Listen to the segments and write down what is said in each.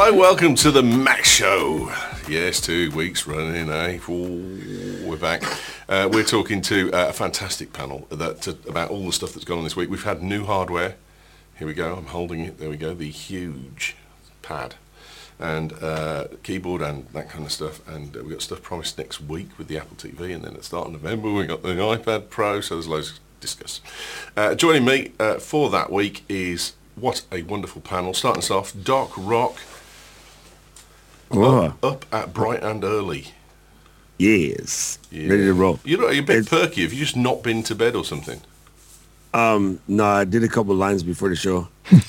Hi, welcome to the Mac Show. Yes, 2 weeks running, eh? Ooh, we're back. We're talking to a fantastic panel about all the stuff that's gone on this week. We've had new hardware. Here we go. I'm holding it. There we go. The huge pad and keyboard and that kind of stuff. And we've got stuff promised next week with the Apple TV. And then at the start of November, we've got the iPad Pro. So there's loads to discuss. Joining me for that week is... What a wonderful panel. Starting us off, Doc Rock. Up at bright and early. Yes. Yeah. Ready to roll. You're a bit perky. Have you just not been to bed or something? No, I did a couple lines before the show.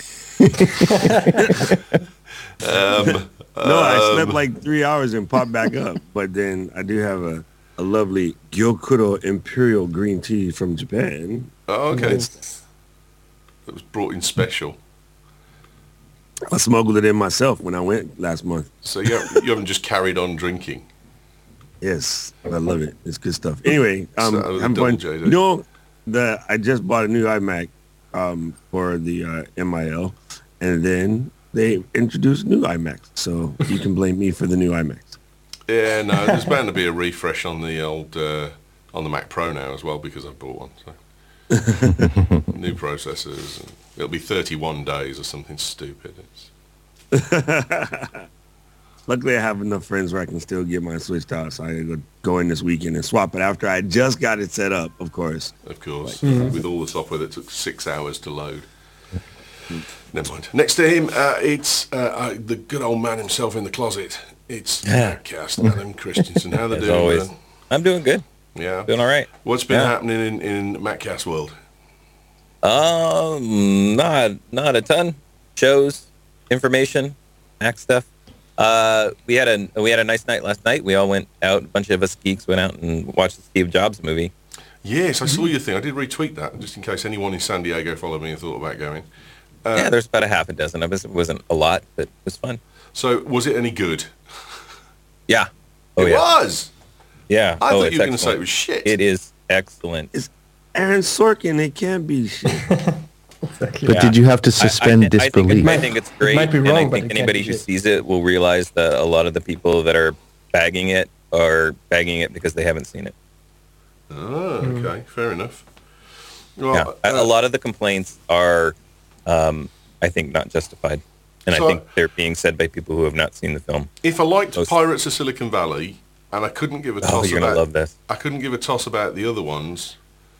I slept like 3 hours and popped back up. But then I do have a lovely Gyokuro Imperial green tea from Japan. Oh, okay. That was brought in special. I smuggled it in myself when I went last month. So you haven't just carried on drinking? Yes, I love it. It's good stuff. Anyway, I'm fun. You know, I just bought a new iMac for the MIL, and then they introduced new iMacs. So you can blame me for the new iMacs. Yeah, no, there's bound to be a refresh on the old on the Mac Pro now as well because I bought one. So. New processors. And it'll be 31 days or something stupid. Luckily, I have enough friends where I can still get mine switched out, so I can go in this weekend and swap it after I just got it set up, of course. Of course. With all the software that took 6 hours to load. Never mind. Next to him, it's the good old man himself in the closet. It's Maccast, Adam Christensen. How are they doing? Always. I'm doing good. Yeah. Doing all right. What's been happening in Maccast world? Not a ton. Shows, information, Mac stuff. We had a nice night last night. We all went out. A bunch of us geeks went out and watched the Steve Jobs movie. Yes, I saw your thing. I did retweet that just in case anyone in San Diego followed me and thought about going. There's about a half a dozen of us. It wasn't a lot, but it was fun. So was it any good? Yeah. It was. Yeah. I thought you were going to say it was shit. It is excellent. It's Aaron Sorkin. It can't be shit. Exactly. But did you have to suspend disbelief? I think it's great. Might be wrong, and I think anybody who sees it will realize that a lot of the people that are bagging it are bagging it because they haven't seen it. Oh, okay. Fair enough. Well, a lot of the complaints are, I think, not justified. And so I think they're being said by people who have not seen the film. If I liked Pirates of Silicon Valley, and I couldn't give a toss you're gonna love this. I couldn't give a toss about the other ones.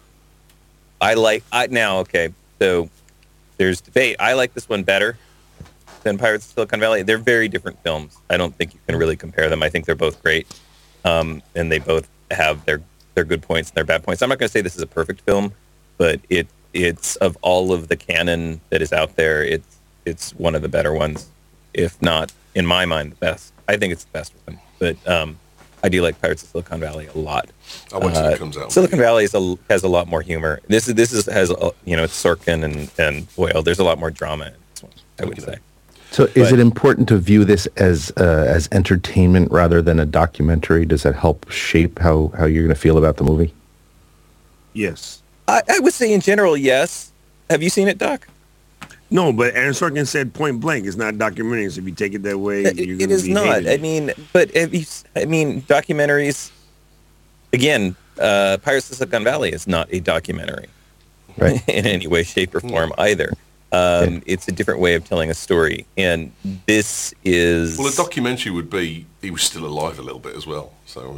So there's debate. I like this one better than Pirates of Silicon Valley. They're very different films. I don't think you can really compare them. I think they're both great, and they both have their good points and their bad points. I'm not going to say this is a perfect film, but it's of all of the canon that is out there, it's one of the better ones, if not, in my mind, the best. I think it's the best one, but I do like Pirates of Silicon Valley a lot. I wait till it comes out. Silicon Valley has a lot more humor. This has it's Sorkin and Boyle. There's a lot more drama in this one, I would say. So is it important to view this as entertainment rather than a documentary? Does that help shape how you're going to feel about the movie? Yes. I would say in general, yes. Have you seen it, Doc? No, but Aaron Sorkin said point blank, it's not a documentary, so if you take it that way, you're going to be It is not. hated. Documentaries, again, Pirates of Silicon Valley is not a documentary right. in any way, shape, or form either. It's a different way of telling a story, and this is... Well, a documentary would be he was still alive a little bit as well. So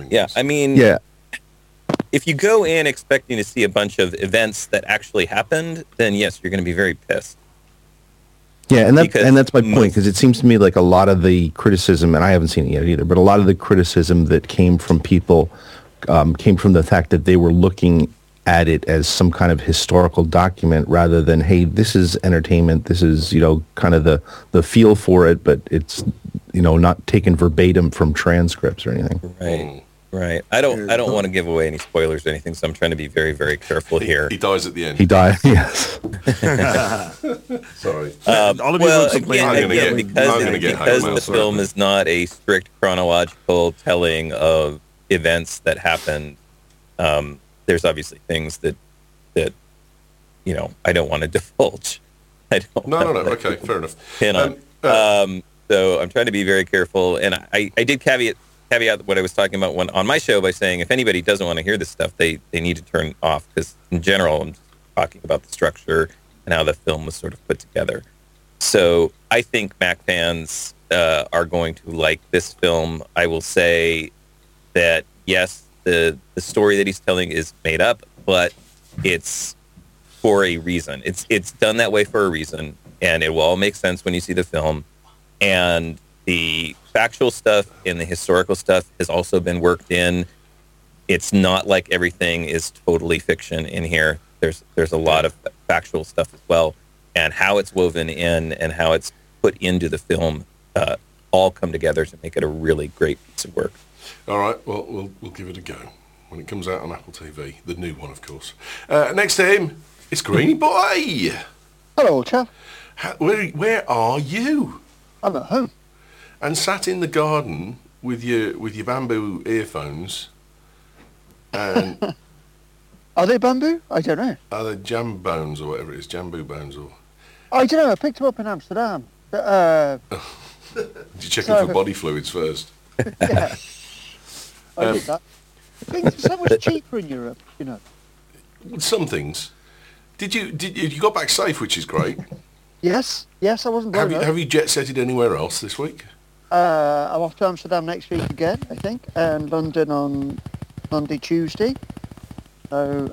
if you go in expecting to see a bunch of events that actually happened, then yes, you're going to be very pissed. Yeah, and that's my point, because it seems to me like a lot of the criticism, and I haven't seen it yet either, but a lot of the criticism that came from people came from the fact that they were looking at it as some kind of historical document rather than, hey, this is entertainment, this is, kind of the feel for it, but it's, not taken verbatim from transcripts or anything. Right. I don't want to give away any spoilers or anything, so I'm trying to be very, very careful here. He dies at the end. He died, yes. Sorry. All of you because the film is not a strict chronological telling of events that happened, there's obviously things that I don't want to divulge. No. Okay, fair enough. So I'm trying to be very careful. And I did caveat what I was talking about on my show by saying if anybody doesn't want to hear this stuff, they need to turn off, because in general, I'm just talking about the structure and how the film was sort of put together. So I think Mac fans are going to like this film. I will say that, yes, the story that he's telling is made up, but it's for a reason. It's done that way for a reason, and it will all make sense when you see the film. And the factual stuff and the historical stuff has also been worked in. It's not like everything is totally fiction in here. There's a lot of factual stuff as well, and how it's woven in and how it's put into the film all come together to make it a really great piece of work. All right, well, we'll give it a go when it comes out on Apple TV, the new one, of course. Next to him, it's Greeny Boy. Hello, chap. Where are you? I'm at home. And sat in the garden with your bamboo earphones. And are they bamboo? I don't know. Are they jam bones or whatever it is? Jamboo bones or? I don't know. I picked them up in Amsterdam. Did you check them for body fluids first? Yeah. I did that. Things are so much cheaper in Europe, you know. Some things. Did you got back safe, which is great. Yes, I wasn't blown up. Have you jet-setted anywhere else this week? I'm off to Amsterdam next week again, I think, and London on Monday, Tuesday. So,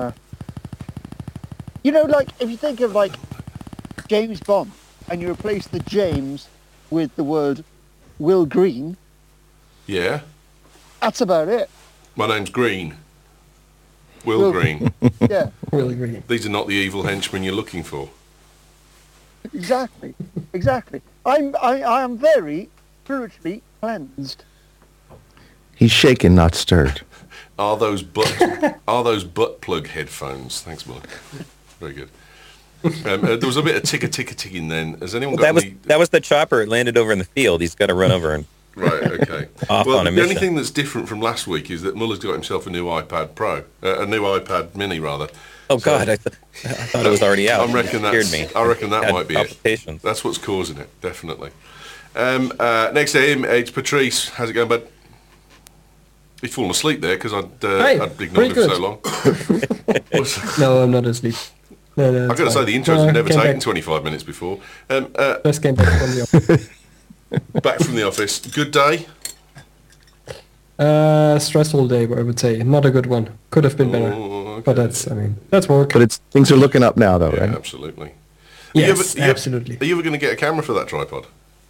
you know, like, if you think of, like, James Bond, and you replace the James with the word Will Green. Yeah. That's about it. My name's Green. Will Green. Yeah. Will Green. These are not the evil henchmen you're looking for. Exactly. I am very spiritually cleansed. He's shaken, not stirred. Are those butt plug headphones? Thanks, Mark. Very good. There was a bit of ticking then. Has anyone got any? That was the chopper. It landed over in the field. He's got to run over and right. Okay. off on a mission. The only thing that's different from last week is that Muller's got himself a new iPad Pro, a new iPad Mini rather. Oh God, I thought it was already out. I reckon that might be it. That's what's causing it, definitely. Next to him, it's Patrice. How's it going, bud? He's fallen asleep there because I'd ignored him for so long. No, I'm not asleep. No, I've got to say, the intros have never taken 25 minutes before. Just came back from the office. Back from the office. Good day? Stressful day, I would say. Not a good one. Could have been better. Okay. But that's work. But things are looking up now, though, yeah, right? Absolutely. Yes, absolutely. Are you ever going to get a camera for that tripod?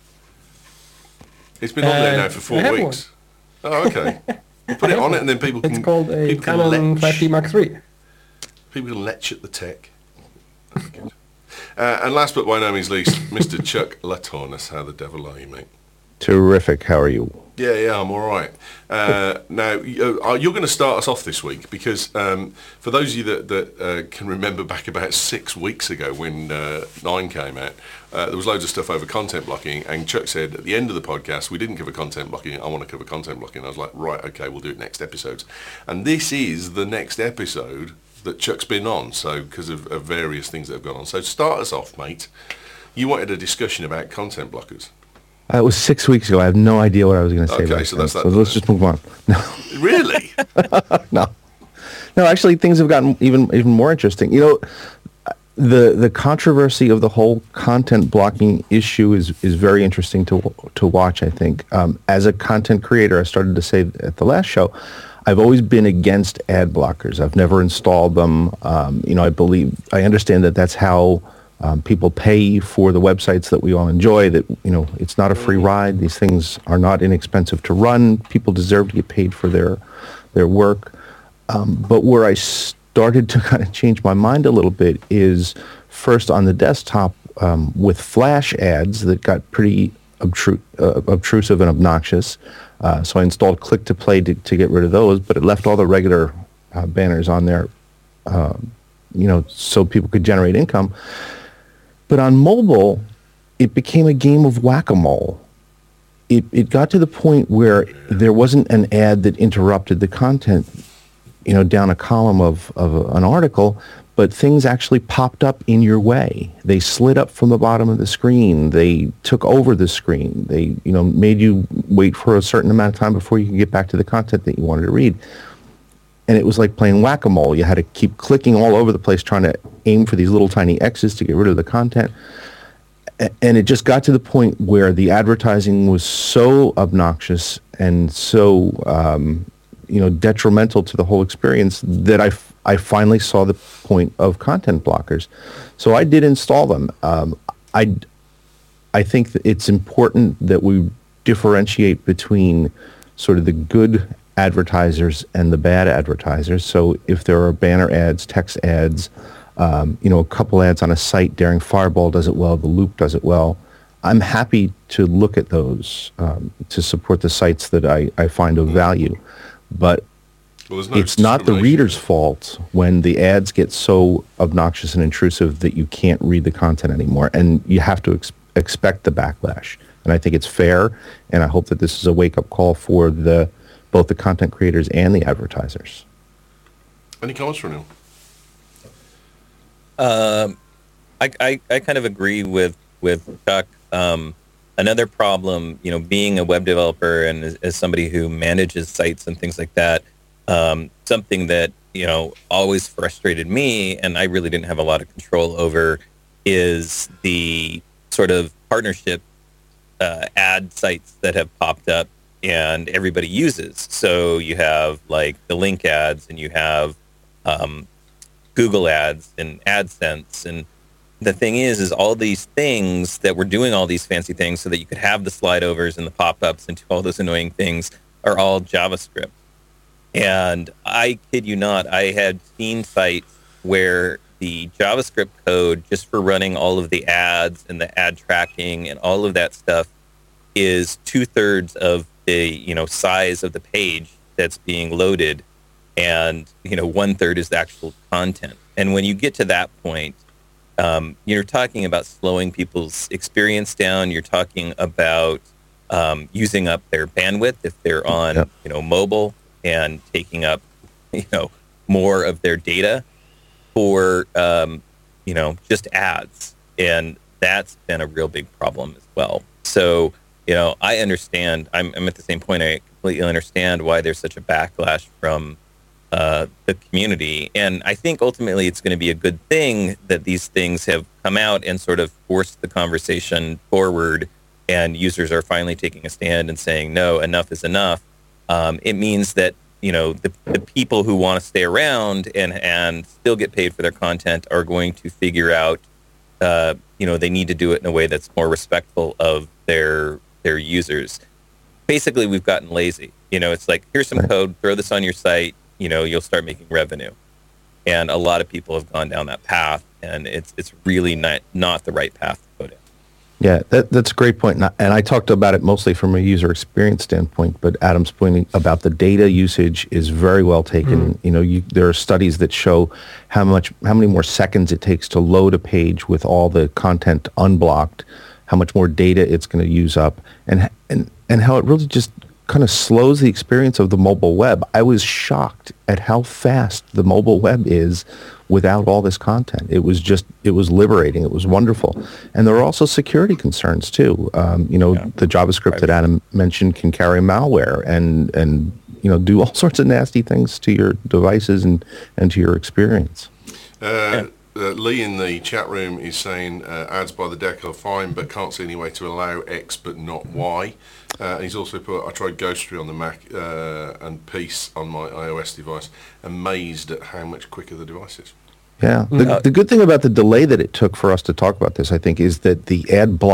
It's been on there now for 4 weeks. One. Oh, okay. You put it on it and then people can... It's called a Canon 5D Mark III. People can lech at the tech. That's good. And last but by no means least, Mr. Chuck Latourneau. How the devil are you, mate? Terrific. How are you? Yeah, I'm all right. Now, you're going to start us off this week because for those of you that can remember back about 6 weeks ago when 9 came out, there was loads of stuff over content blocking, and Chuck said at the end of the podcast, we didn't cover content blocking, I want to cover content blocking. I was like, right, okay, we'll do it next episode. And this is the next episode that Chuck's been on, so because of various things that have gone on. So start us off, mate. You wanted a discussion about content blockers. It was 6 weeks ago. I have no idea what I was going to say. Okay, so that's that. So let's just move on. No. Really? No, actually, things have gotten even more interesting. You know, the controversy of the whole content blocking issue is very interesting to watch, I think. As a content creator, I started to say at the last show, I've always been against ad blockers. I've never installed them. I understand that that's how people pay for the websites that we all enjoy, that, it's not a free ride. These things are not inexpensive to run. People deserve to get paid for their work. But where I started to kind of change my mind a little bit is first on the desktop with Flash ads that got pretty obtrusive and obnoxious. So I installed Click to Play to get rid of those, but it left all the regular banners on there, so people could generate income. But on mobile, it became a game of whack-a-mole. It got to the point where there wasn't an ad that interrupted the content, down a column of an article, but things actually popped up in your way. They slid up from the bottom of the screen. They took over the screen. They, made you wait for a certain amount of time before you could get back to the content that you wanted to read. And it was like playing whack-a-mole. You had to keep clicking all over the place trying to aim for these little tiny X's to get rid of the content. And it just got to the point where the advertising was so obnoxious and so, detrimental to the whole experience that I finally saw the point of content blockers. So I did install them. I think that it's important that we differentiate between sort of the good advertisers and the bad advertisers. So if there are banner ads, text ads, a couple ads on a site, Daring Fireball does it well, The Loop does it well, I'm happy to look at those to support the sites that I find of value. But it's not the reader's fault when the ads get so obnoxious and intrusive that you can't read the content anymore, and you have to expect the backlash. And I think it's fair, and I hope that this is a wake-up call for both the content creators and the advertisers. Any comments from Neil? I kind of agree with Chuck. Another problem, being a web developer and as somebody who manages sites and things like that, something that, always frustrated me and I really didn't have a lot of control over is the sort of partnership ad sites that have popped up and everybody uses. So you have like the link ads and you have Google ads and AdSense. And the thing is all these things that we're doing all these fancy things so that you could have the slide overs and the pop-ups and do all those annoying things are all JavaScript. And I kid you not, I had seen sites where the JavaScript code just for running all of the ads and the ad tracking and all of that stuff is 2/3 of the size of the page that's being loaded, and 1/3 is the actual content. And when you get to that point, you're talking about slowing people's experience down. You're talking about using up their bandwidth if they're on mobile and taking up more of their data for just ads, and that's been a real big problem as well. So I understand. I'm at the same point. I completely understand why there's such a backlash from the community. And I think ultimately it's going to be a good thing that these things have come out and sort of forced the conversation forward, and users are finally taking a stand and saying, no, enough is enough. It means that, the people who want to stay around and still get paid for their content are going to figure out, they need to do it in a way that's more respectful of their users. Basically, we've gotten lazy. It's like, here's some code, throw this on your site, you'll start making revenue. And a lot of people have gone down that path, and it's really not the right path to go down. Yeah, that's a great point. And I talked about it mostly from a user experience standpoint, but Adam's pointing about the data usage is very well taken. There are studies that show how many more seconds it takes to load a page with all the content unblocked, how much more data it's going to use up, and how it really just kind of slows the experience of the mobile web. I was shocked at how fast the mobile web is without all this content. It was liberating. It was wonderful. And there are also security concerns too. The JavaScript that Adam mentioned can carry malware and do all sorts of nasty things to your devices and to your experience. Lee in the chat room is saying ads by the deck are fine, but can't see any way to allow X but not Y. And he's also put, I tried Ghostry on the Mac and Peace on my iOS device, amazed at how much quicker the device is. Yeah. The good thing about the delay that it took for us to talk about this, I think, is that the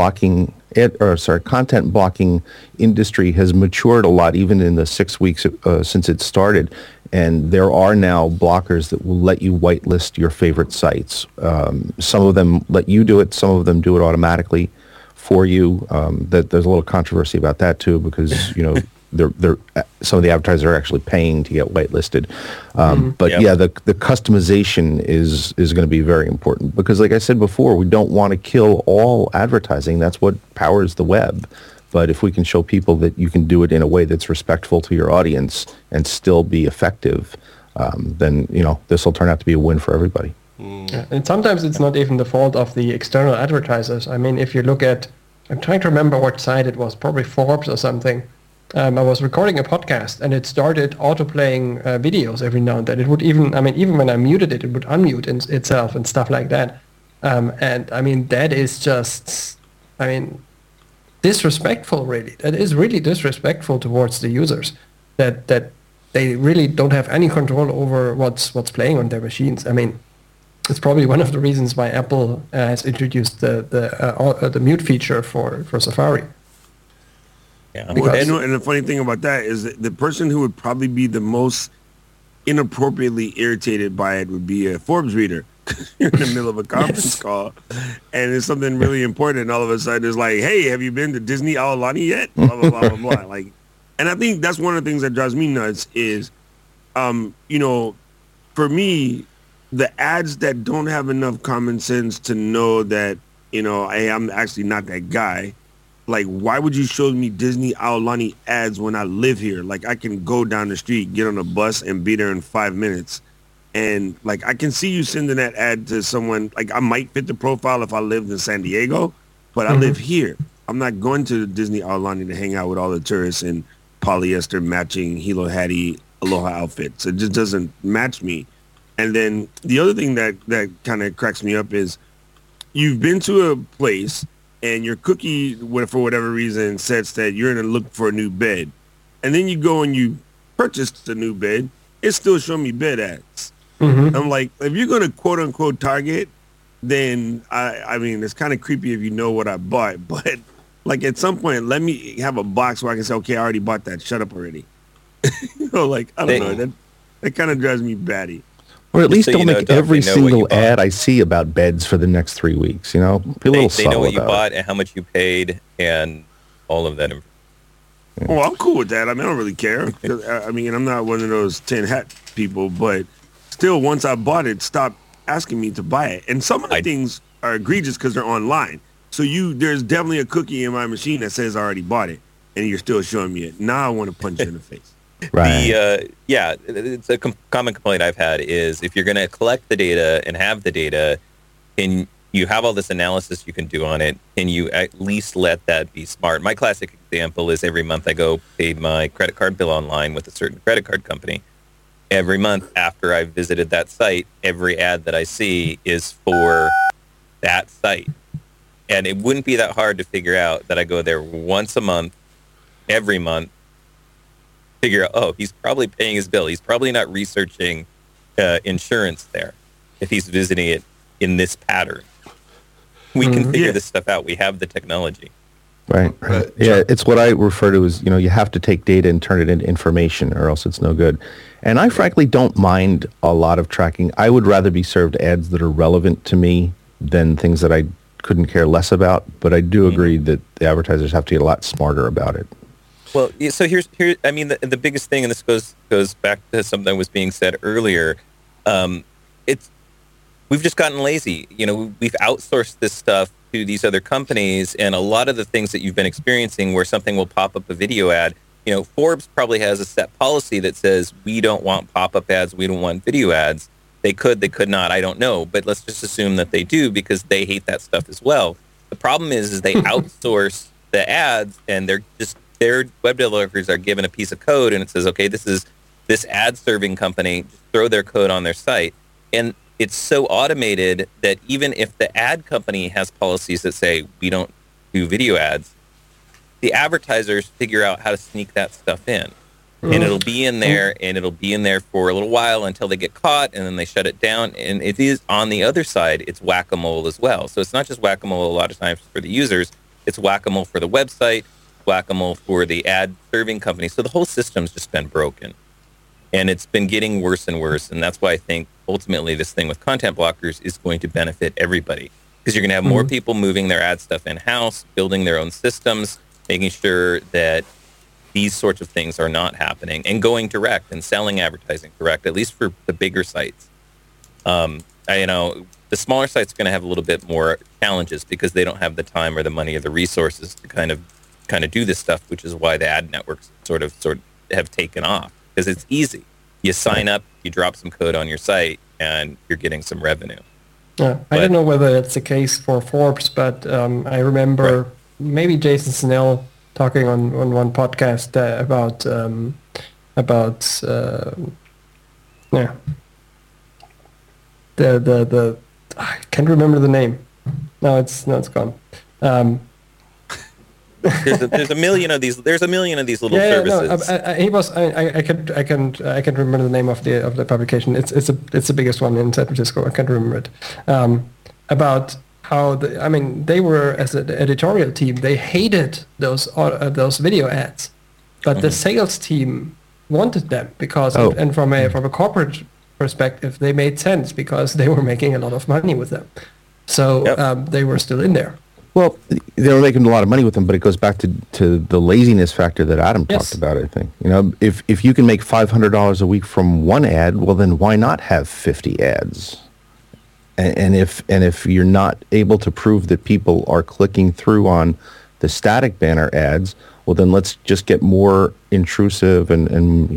content blocking industry has matured a lot, even in the 6 weeks since it started. And there are now blockers that will let you whitelist your favorite sites. Some of them let you do it. Some of them do it automatically for you. There's a little controversy about that too, because they're some of the advertisers are actually paying to get whitelisted. The customization is going to be very important, because, like I said before, we don't want to kill all advertising. That's what powers the web. But if we can show people that you can do it in a way that's respectful to your audience and still be effective, then this will turn out to be a win for everybody. And sometimes it's not even the fault of the external advertisers. I mean, if you look at, I'm trying to remember what site it was, probably Forbes or something. I was recording a podcast and it started auto-playing videos every now and then. It would even when I muted it, it would unmute itself and stuff like that. And I mean, that is just, disrespectful, really. That is really disrespectful towards the users. That they really don't have any control over what's playing on their machines. I mean, it's probably one of the reasons why Apple has introduced the mute feature for Safari. Yeah. Well, and the funny thing about that is that the person who would probably be the most inappropriately irritated by it would be a Forbes reader. You're in the middle of a conference call and it's something really important and all of a sudden it's like, hey, have you been to Disney Aulani yet? Blah, blah, blah, blah, blah. Like, and I think that's one of the things that drives me nuts is, for me, the ads that don't have enough common sense to know that, hey, I'm actually not that guy. Like, why would you show me Disney Aulani ads when I live here? Like, I can go down the street, get on a bus, and be there in 5 minutes. And, like, I can see you sending that ad to someone. Like, I might fit the profile if I lived in San Diego, but I live here. I'm not going to Disney Aulani to hang out with all the tourists in polyester matching Hilo Hattie Aloha outfits. It just doesn't match me. And then the other thing that kind of cracks me up is you've been to a place and your cookie, for whatever reason, says that you're going to look for a new bed. And then you go and you purchase the new bed. It's still showing me bed ads. I'm like, if you're going to quote unquote target, then I mean, it's kind of creepy if you know what I bought. But like at some point, let me have a box where I can say, okay, I already bought that. Shut up already. Like, I don't know. That kind of drives me batty. Or at least don't make every single ad I see about beds for the next 3 weeks. Be a little subtle. They know what you bought and how much you paid and all of that. Well, I'm cool with that. I mean, I don't really care. I mean, I'm not one of those tin hat people, but still, once I bought it, stop asking me to buy it. And some of the things are egregious because they're online. So there's definitely a cookie in my machine that says I already bought it, and you're still showing me it. Now I want to punch you in the face. Right. It's a common complaint I've had is if you're going to collect the data and have the data, and you have all this analysis you can do on it, and you at least let that be smart. My classic example is every month I go pay my credit card bill online with a certain credit card company. Every month after I've visited that site, every ad that I see is for that site. And it wouldn't be that hard to figure out that I go there once a month, every month, figure out, oh, he's probably paying his bill. He's probably not researching insurance there if he's visiting it in this pattern. We can figure this stuff out. We have the technology. Right. Yeah, it's what I refer to as, you have to take data and turn it into information or else it's no good. And I frankly don't mind a lot of tracking. I would rather be served ads that are relevant to me than things that I couldn't care less about. But I do agree that the advertisers have to get a lot smarter about it. Well, so here. I mean, the biggest thing, and this goes back to something that was being said earlier. We've just gotten lazy. We've outsourced this stuff to these other companies, and a lot of the things that you've been experiencing, where something will pop up a video ad. Forbes probably has a set policy that says we don't want pop-up ads, we don't want video ads. They could not. I don't know, but let's just assume that they do because they hate that stuff as well. The problem is they outsource the ads, and their web developers are given a piece of code and it says, okay, this is this ad serving company, just throw their code on their site. And it's so automated that even if the ad company has policies that say we don't do video ads, the advertisers figure out how to sneak that stuff in. And it'll be in there, and it'll be in there for a little while until they get caught, and then they shut it down. And it is, on the other side, it's whack-a-mole as well. So it's not just whack-a-mole a lot of times for the users, it's whack-a-mole for the website, whack-a-mole for the ad serving company. So the whole system's just been broken. And it's been getting worse and worse. And that's why I think ultimately this thing with content blockers is going to benefit everybody. Because you're going to have more people moving their ad stuff in-house, building their own systems, making sure that these sorts of things are not happening, and going direct and selling advertising direct, at least for the bigger sites. The smaller sites are going to have a little bit more challenges because they don't have the time or the money or the resources to kind of do this stuff, which is why the ad networks sort of have taken off, because it's easy. You sign up, you drop some code on your site, and you're getting some revenue. I don't know whether that's the case for Forbes, but I remember maybe Jason Snell talking on one podcast about the I can't remember the name. No, it's gone. There's a million of these. There's a million of these little services. I can remember the name of the publication. It's the biggest one in San Francisco. I can't remember it. About how they were, as an editorial team, they hated those video ads, but the sales team wanted them because and from a corporate perspective, they made sense because they were making a lot of money with them. So they were still in there. Well, they were making a lot of money with them, but it goes back to the laziness factor that Adam talked about, I think. If you can make $500 a week from one ad, well, then why not have 50 ads? And if you're not able to prove that people are clicking through on the static banner ads, well, then let's just get more intrusive and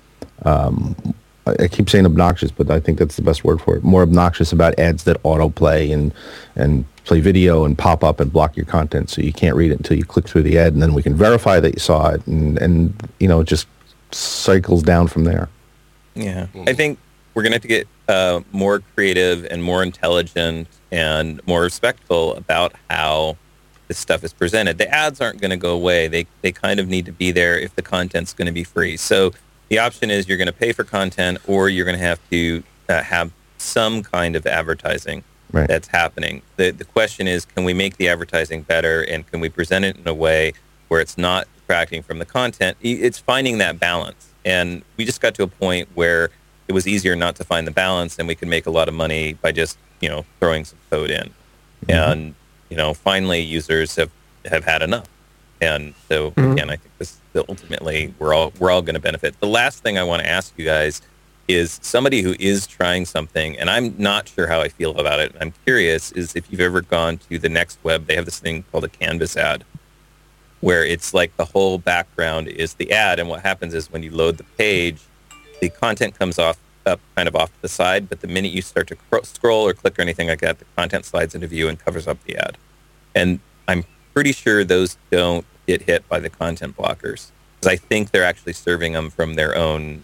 I keep saying obnoxious, but I think that's the best word for it. More obnoxious about ads that autoplay and play video and pop up and block your content, so you can't read it until you click through the ad, and then we can verify that you saw it, and it just cycles down from there. Yeah, I think we're going to have to get more creative and more intelligent and more respectful about how this stuff is presented. The ads aren't going to go away. They kind of need to be there if the content's going to be free. So the option is you're going to pay for content, or you're going to have to have some kind of advertising that's happening. The question is, can we make the advertising better, and can we present it in a way where it's not detracting from the content? It's finding that balance. And we just got to a point where it was easier not to find the balance, and we could make a lot of money by just, throwing some code in. Mm-hmm. And, finally users have had enough. And so again, I think this ultimately we're all going to benefit. The last thing I want to ask you guys is somebody who is trying something, and I'm not sure how I feel about it. I'm curious is if you've ever gone to the Next Web, they have this thing called a Canvas ad, where it's like the whole background is the ad, and what happens is when you load the page, the content comes up kind of off to the side, but the minute you start to scroll or click or anything like that, the content slides into view and covers up the ad. And I'm pretty sure those don't get hit by the content blockers, because I think they're actually serving them from their own,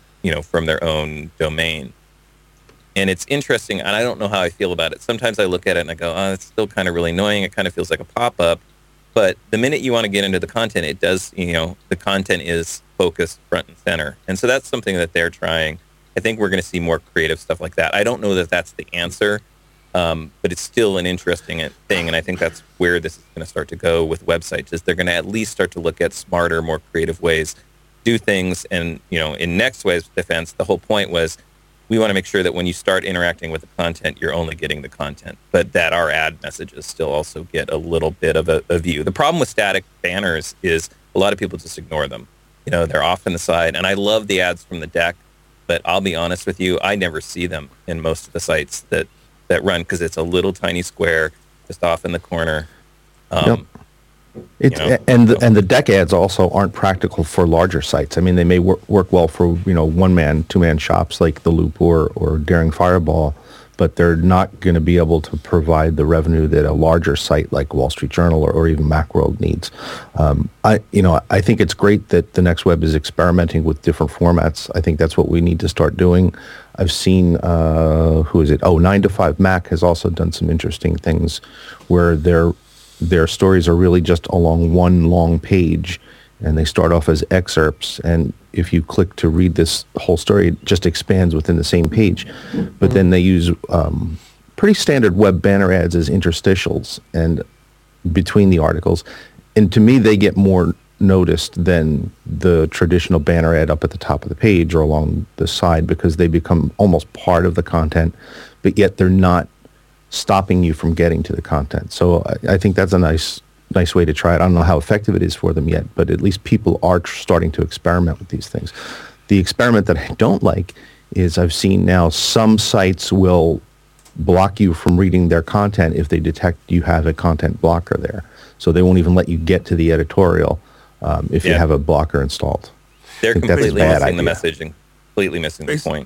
domain. And it's interesting, and I don't know how I feel about it. Sometimes I look at it and I go, oh, it's still kind of really annoying. It kind of feels like a pop-up. But the minute you want to get into the content, it does, the content is focused front and center. And so that's something that they're trying. I think we're going to see more creative stuff like that. I don't know that that's the answer, but it's still an interesting thing. And I think that's where this is going to start to go with websites, is they're going to at least start to look at smarter, more creative ways to do things. And, in Next Web's defense, the whole point was we want to make sure that when you start interacting with the content, you're only getting the content, but that our ad messages still also get a little bit of a view. The problem with static banners is a lot of people just ignore them. They're off on the side, and I love the ads from the deck, but I'll be honest with you, I never see them in most of the sites that run, because it's a little tiny square just off in the corner. And the deck ads also aren't practical for larger sites. I mean, they may work well for one-man, two-man shops like The Loop or Daring Fireball, but they're not going to be able to provide the revenue that a larger site like Wall Street Journal or even Macworld needs. I think it's great that the Next Web is experimenting with different formats. I think that's what we need to start doing. I've seen 9to5Mac has also done some interesting things where their stories are really just along one long page, and they start off as excerpts, and if you click to read this whole story, it just expands within the same page. But then they use pretty standard web banner ads as interstitials and between the articles, and to me they get more noticed than the traditional banner ad up at the top of the page or along the side, because they become almost part of the content, but yet they're not stopping you from getting to the content. So I think that's a nice way to try it. I don't know how effective it is for them yet, but at least people are starting to experiment with these things. The experiment that I don't like is I've seen now some sites will block you from reading their content if they detect you have a content blocker there. So they won't even let you get to the editorial if you have a blocker installed. They're completely missing the message and completely missing the point.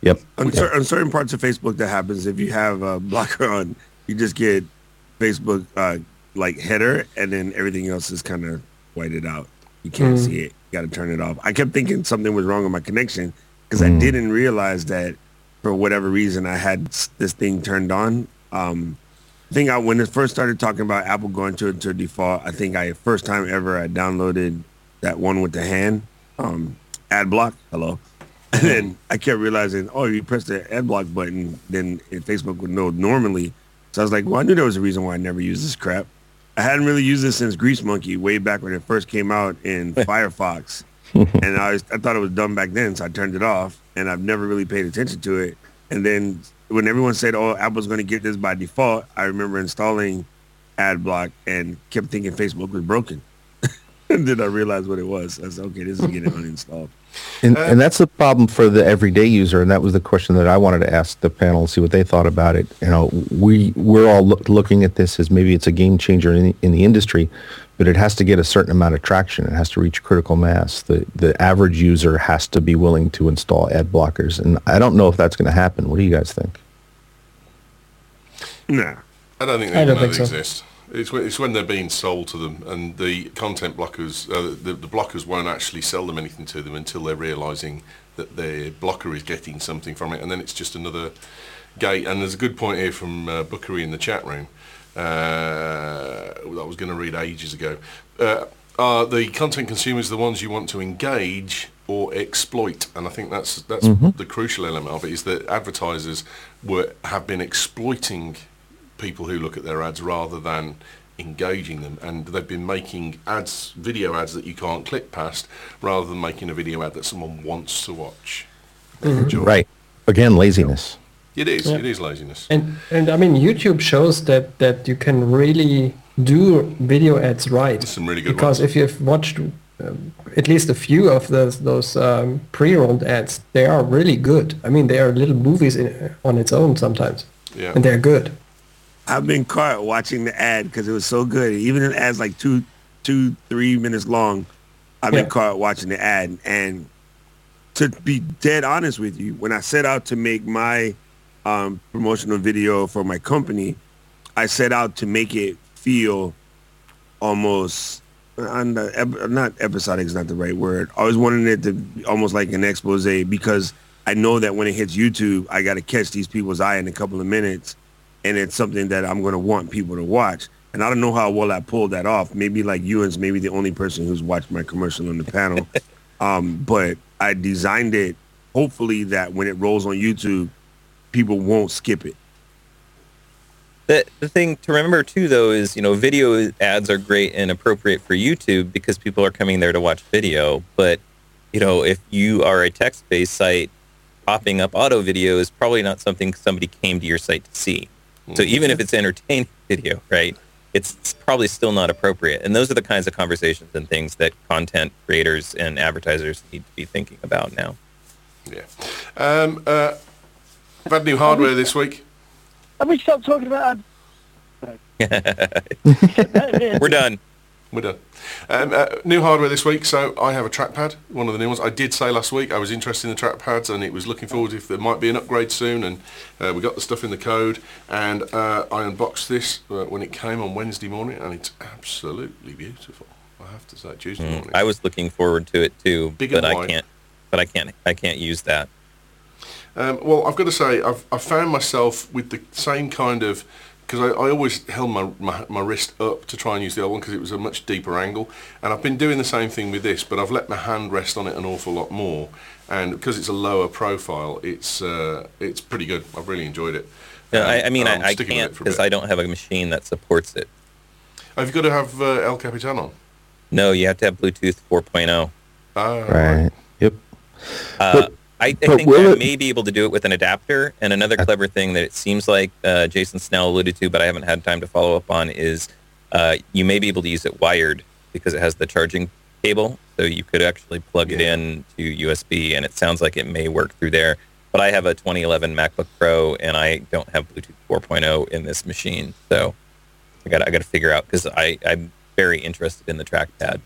Yep. On certain parts of Facebook, that happens. If you have a blocker on, you just get Facebook like header, and then everything else is kind of whited out. You can't see it. You got to turn it off. I kept thinking something was wrong with my connection because I didn't realize that for whatever reason I had this thing turned on. When it first started talking about Apple going to default, I think first time ever I downloaded that one with the hand, ad block. Hello. And then I kept realizing, you press the ad block button, then Facebook would know normally. So I was like, well, I knew there was a reason why I never used this crap. I hadn't really used this since Grease Monkey way back when it first came out in Firefox. And I thought it was dumb back then, so I turned it off, and I've never really paid attention to it. And then when everyone said, Apple's going to get this by default, I remember installing AdBlock and kept thinking Facebook was broken. And then I realized what it was. I said, okay, this is getting uninstalled. And that's the problem for the everyday user, and that was the question that I wanted to ask the panel and see what they thought about it. We're all looking at this as maybe it's a game changer in the industry, but it has to get a certain amount of traction. It has to reach critical mass. The average user has to be willing to install ad blockers, and I don't know if that's going to happen. What do you guys think? Nah. I don't think they exist. It's when they're being sold to them, and the content blockers, the blockers won't actually sell them anything to them until they're realising that their blocker is getting something from it, and then it's just another gate. And there's a good point here from Bookery in the chat room that I was going to read ages ago. Are the content consumers the ones you want to engage or exploit? And I think that's the crucial element of it, is that advertisers have been exploiting people who look at their ads rather than engaging them, and they've been making video ads that you can't click past rather than making a video ad that someone wants to watch. Right. Again, laziness. It is laziness. And I mean, YouTube shows that you can really do video ads right. There's some really good because ones. If you've watched at least a few of those pre-rolled ads, they are really good. I mean, they are little movies on its own sometimes, and they're good. I've been caught watching the ad because it was so good. Even if the ad's like 3 minutes long, I've been caught watching the ad. And to be dead honest with you, when I set out to make my promotional video for my company, I set out to make it feel almost, not episodic is not the right word. I was wanting it to be almost like an expose, because I know that when it hits YouTube, I got to catch these people's eye in a couple of minutes. And it's something that I'm going to want people to watch. And I don't know how well I pulled that off. Maybe like Ewan's maybe the only person who's watched my commercial on the panel. But I designed it hopefully that when it rolls on YouTube, people won't skip it. The thing to remember too, though, is, video ads are great and appropriate for YouTube because people are coming there to watch video. But, if you are a text-based site, popping up auto video is probably not something somebody came to your site to see. So even if it's entertaining video, right, it's probably still not appropriate. And those are the kinds of conversations and things that content creators and advertisers need to be thinking about now. Yeah. I've had new hardware this week. Have we stopped talking about We're done. We're done. New hardware this week, so I have a trackpad, one of the new ones. I did say last week I was interested in the trackpads, and it was looking forward if there might be an upgrade soon, and we got the stuff in the code, and I unboxed this when it came on Wednesday morning, and it's absolutely beautiful, I have to say. Tuesday morning. I was looking forward to it too, Big but and I can't use that. Well, I've got to say, I've found myself with the same kind of, because I always held my wrist up to try and use the old one because it was a much deeper angle, and I've been doing the same thing with this, but I've let my hand rest on it an awful lot more, and because it's a lower profile, it's pretty good. I've really enjoyed it. I can't because I don't have a machine that supports it. Have you got to have El Capitan on? No, you have to have Bluetooth 4.0. Right. Yep. I think I may be able to do it with an adapter. And another clever thing that it seems like Jason Snell alluded to, but I haven't had time to follow up on, is you may be able to use it wired because it has the charging cable. So you could actually plug it in to USB, and it sounds like it may work through there. But I have a 2011 MacBook Pro, and I don't have Bluetooth 4.0 in this machine. So I got to figure out, because I'm very interested in the trackpad, but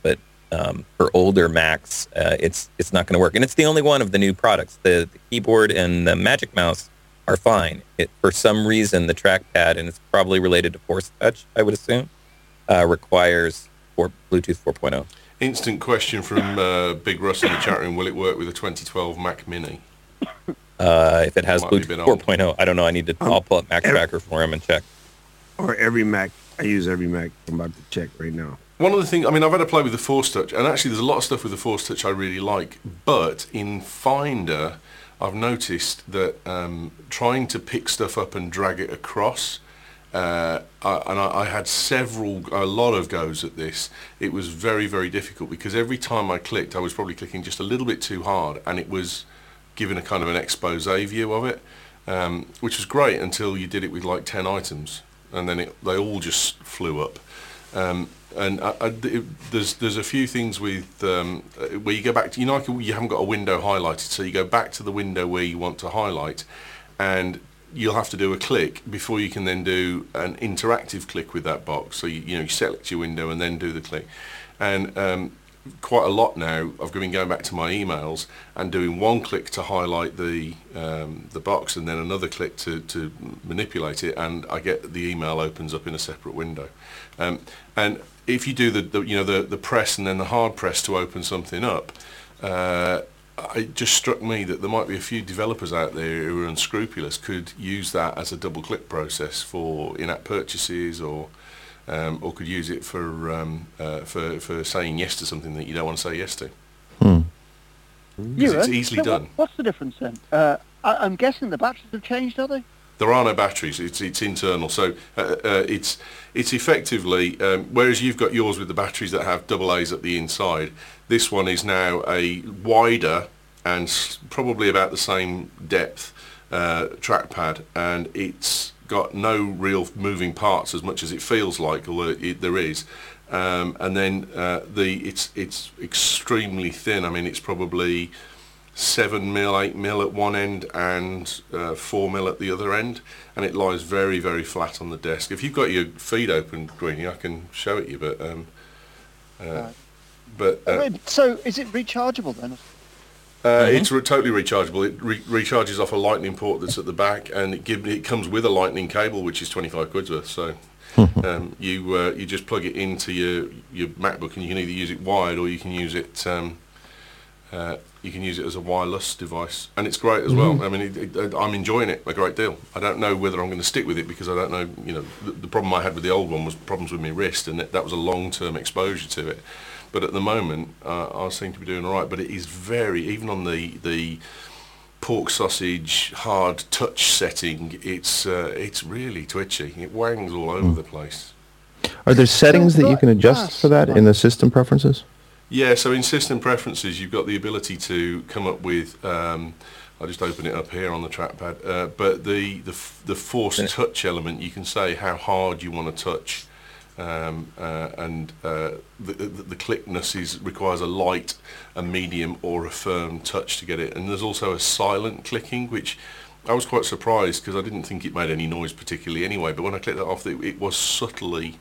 for older Macs, it's not going to work. And it's the only one of the new products. The keyboard and the Magic Mouse are fine. For some reason, the trackpad, and it's probably related to Force Touch, I would assume, requires Bluetooth 4.0. Instant question from Big Russ in the chat room. Will it work with a 2012 Mac Mini? If it has Bluetooth 4.0, I don't know. I'll pull up Mac Tracker for him and check. Or every Mac. I use every Mac. I'm about to check right now. One of the things, I mean, I've had a play with the Force Touch, and actually there's a lot of stuff with the Force Touch I really like, but in Finder, I've noticed that trying to pick stuff up and drag it across, I had a lot of goes at this. It was very, very difficult because every time I clicked, I was probably clicking just a little bit too hard, and it was giving a kind of an expose view of it, which was great until you did it with like 10 items, and then they all just flew up. There's a few things with where you go back to, you haven't got a window highlighted, so you go back to the window where you want to highlight, and you'll have to do a click before you can then do an interactive click with that box. So you select your window and then do the click, and quite a lot now I've been going back to my emails and doing one click to highlight the box and then another click to manipulate it, and I get the email opens up in a separate window. And if you do the press and then the hard press to open something up, it just struck me that there might be a few developers out there who are unscrupulous could use that as a double click process for in-app purchases, or could use it for saying yes to something that you don't want to say yes to. Because it's easily done. What's the difference then? I'm guessing the batteries have changed, are they? There are no batteries. It's internal, so it's effectively whereas you've got yours with the batteries that have AA's at the inside. This one is now a wider and probably about the same depth trackpad, and it's got no real moving parts as much as it feels like, although there is. And then it's extremely thin. I mean, it's probably 7mm, 8mm at one end and 4mm at the other end, and it lies very, very flat on the desk. If you've got your feed open, Greenie, I can show it you, but so is it rechargeable then? It's totally rechargeable. It recharges off a lightning port that's at the back, and it comes with a lightning cable, which is 25 quid's worth. So you just plug it into your MacBook, and you can either use it wired or you can use it as a wireless device, and it's great as well. I mean, I'm enjoying it a great deal. I don't know whether I'm going to stick with it because I don't know. The problem I had with the old one was problems with my wrist, and that was a long-term exposure to it. But at the moment, I seem to be doing all right. But it is even on the pork sausage hard touch setting, it's really twitchy. It wangs all over the place. Are there settings that you can adjust for that in the system preferences? Yeah, so in system preferences, you've got the ability to come up with. I'll just open it up here on the trackpad. But the force touch element, you can say how hard you want to touch. And the clickness requires a light, a medium, or a firm touch to get it. And there's also a silent clicking, which I was quite surprised because I didn't think it made any noise particularly anyway. But when I clicked that off, it was subtly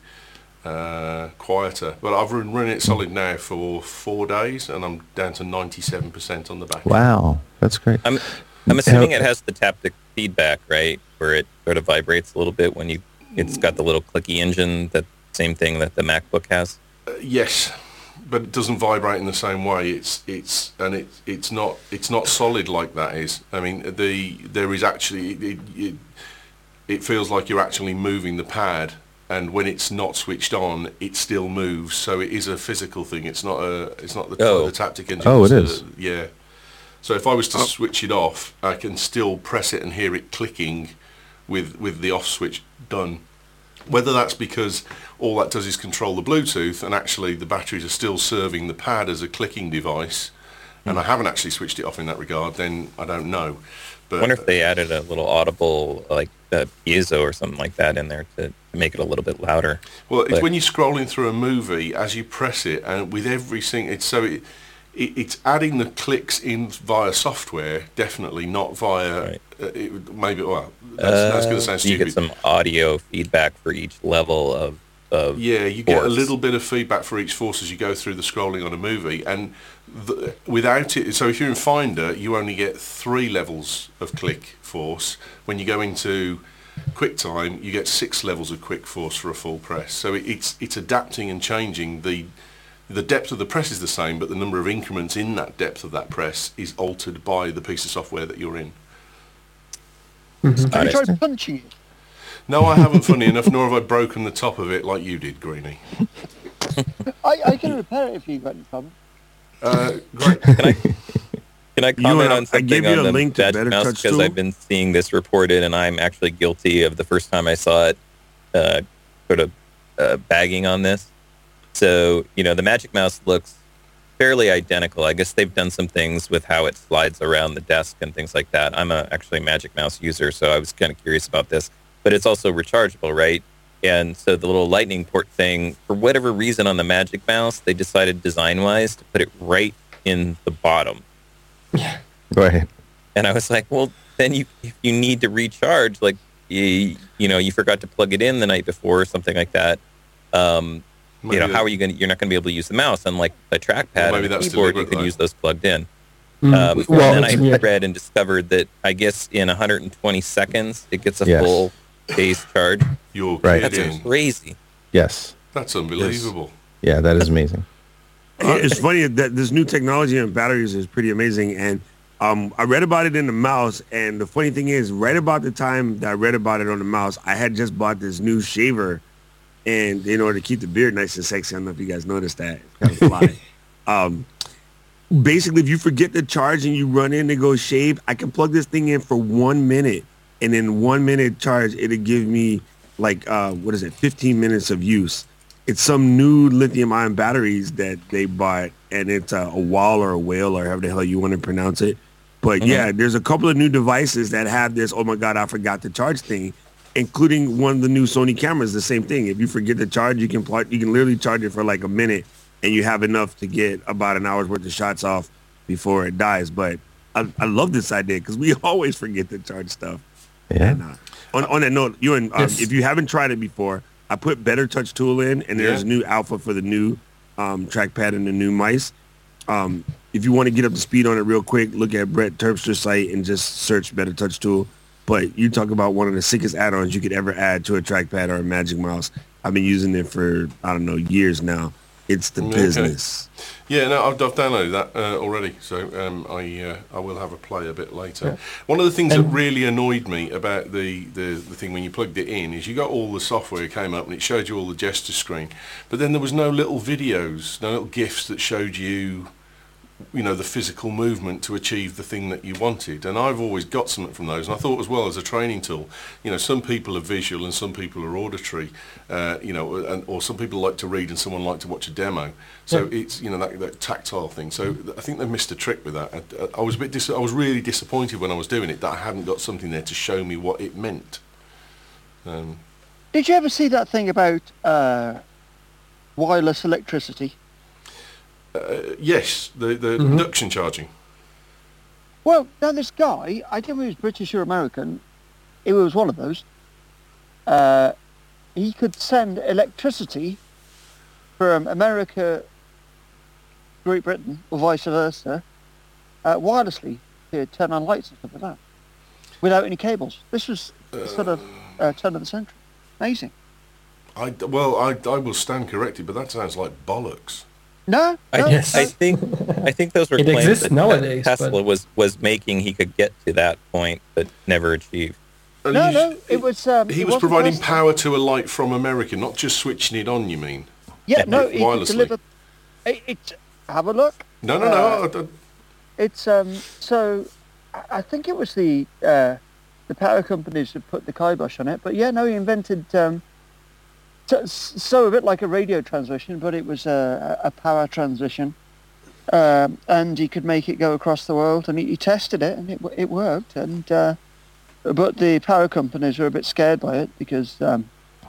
quieter. But I've run it solid now for 4 days, and I'm down to 97% on the battery. Wow, that's great. I'm assuming it has the taptic feedback, right, where it sort of vibrates a little bit when it's got the little clicky engine that. Same thing that the MacBook has. Yes, but it doesn't vibrate in the same way. It's not solid like that is. I mean, there is actually it feels like you're actually moving the pad, and when it's not switched on, it still moves. So it is a physical thing. It's not the taptic engine. Oh, it is. Yeah. So if I was to switch it off, I can still press it and hear it clicking with the off switch done. Whether that's because all that does is control the Bluetooth and actually the batteries are still serving the pad as a clicking device, and I haven't actually switched it off in that regard, then I don't know. But I wonder if they added a little audible, like piezo or something like that in there to make it a little bit louder. Well, it's when you're scrolling through a movie, as you press it, and with every single... It's adding the clicks in via software, definitely not via... Right. Maybe, well, that's going to sound stupid. You get some audio feedback for each level of you get a little bit of feedback for each force as you go through the scrolling on a movie, and without it, so if you're in Finder, you only get 3 levels of click force. When you go into QuickTime, you get 6 levels of quick force for a full press. So it's adapting and changing. The depth of the press is the same, but the number of increments in that depth of that press is altered by the piece of software that you're in. Mm-hmm. Have you tried punching it? No, I haven't, funny enough, nor have I broken the top of it like you did, Greenie. I can repair it if you've got any problem. Great. Can I comment on something I gave you on a the link to Magic Mouse, because tool. I've been seeing this reported, and I'm actually guilty of the first time I saw it, bagging on this. So, the Magic Mouse looks fairly identical. I guess they've done some things with how it slides around the desk and things like that. I'm actually a Magic Mouse user, so I was kind of curious about this. But it's also rechargeable, right? And so the little lightning port thing, for whatever reason on the Magic Mouse, they decided design-wise to put it right in the bottom. Yeah. Go ahead. And I was like, well, then if you need to recharge, like, you forgot to plug it in the night before or something like that. How are you going to, you're not going to be able to use the mouse. Unlike the trackpad or the keyboard, you can use those plugged in. And then I read and discovered that I guess in 120 seconds, it gets a full base charge. You're kidding. That's crazy. Yes. That's unbelievable. Yeah, that is amazing. It's funny that this new technology on batteries is pretty amazing. And I read about it in the mouse. And the funny thing is, right about the time that I read about it on the mouse, I had just bought this new shaver. And in order to keep the beard nice and sexy, I don't know if you guys noticed that. It's kind of fly. Basically, if you forget to charge and you run in to go shave, I can plug this thing in for 1 minute. And in 1 minute charge, it'll give me 15 minutes of use. It's some new lithium-ion batteries that they bought, and it's a wall or a whale or however the hell you want to pronounce it. But yeah, there's a couple of new devices that have this, oh my God, I forgot to charge thing, including one of the new Sony cameras, the same thing. If you forget to charge, you can literally charge it for like a minute, and you have enough to get about an hour's worth of shots off before it dies. But I love this idea because we always forget to charge stuff. Yeah. And, on that note, if you haven't tried it before, I put Better Touch Tool in, and there's a new alpha for the new trackpad and the new mice. If you want to get up to speed on it real quick, look at Brett Terpster's site and just search Better Touch Tool. But you talk about one of the sickest add-ons you could ever add to a trackpad or a Magic Mouse. I've been using it for, years now. It's the business. Yeah, no, I've downloaded that already, so I will have a play a bit later. Yeah. One of the things that really annoyed me about the thing when you plugged it in is you got all the software came up and it showed you all the gesture screen, but then there was no little videos, no little GIFs that showed you, the physical movement to achieve the thing that you wanted. And I've always got something from those, and I thought as well as a training tool, some people are visual and some people are auditory, or some people like to read and someone like to watch a demo. So it's, that tactile thing. So I think they missed a trick with that. I was I was really disappointed when I was doing it that I hadn't got something there to show me what it meant. Did you ever see that thing about wireless electricity? Yes, the induction charging. Well, now this guy, I don't know if he was British or American, he was one of those. He could send electricity from America, Great Britain, or vice versa, wirelessly to turn on lights and stuff like that, without any cables. This was sort of turn of the century. Amazing. I will stand corrected, but that sounds like bollocks. No, I think those were it claims exists that nowadays, Tesla was making he could get to that point, but never achieved. No, it was. He was providing power to a light from America, not just switching it on. You mean? Yeah, no, he wirelessly. deliver. Have a look. No. It's so. I think it was the power companies that put the kibosh on it, but yeah, no, he invented. So a bit like a radio transmission, but it was a power transmission, and he could make it go across the world. And he tested it, and it worked. And but the power companies were a bit scared by it because, I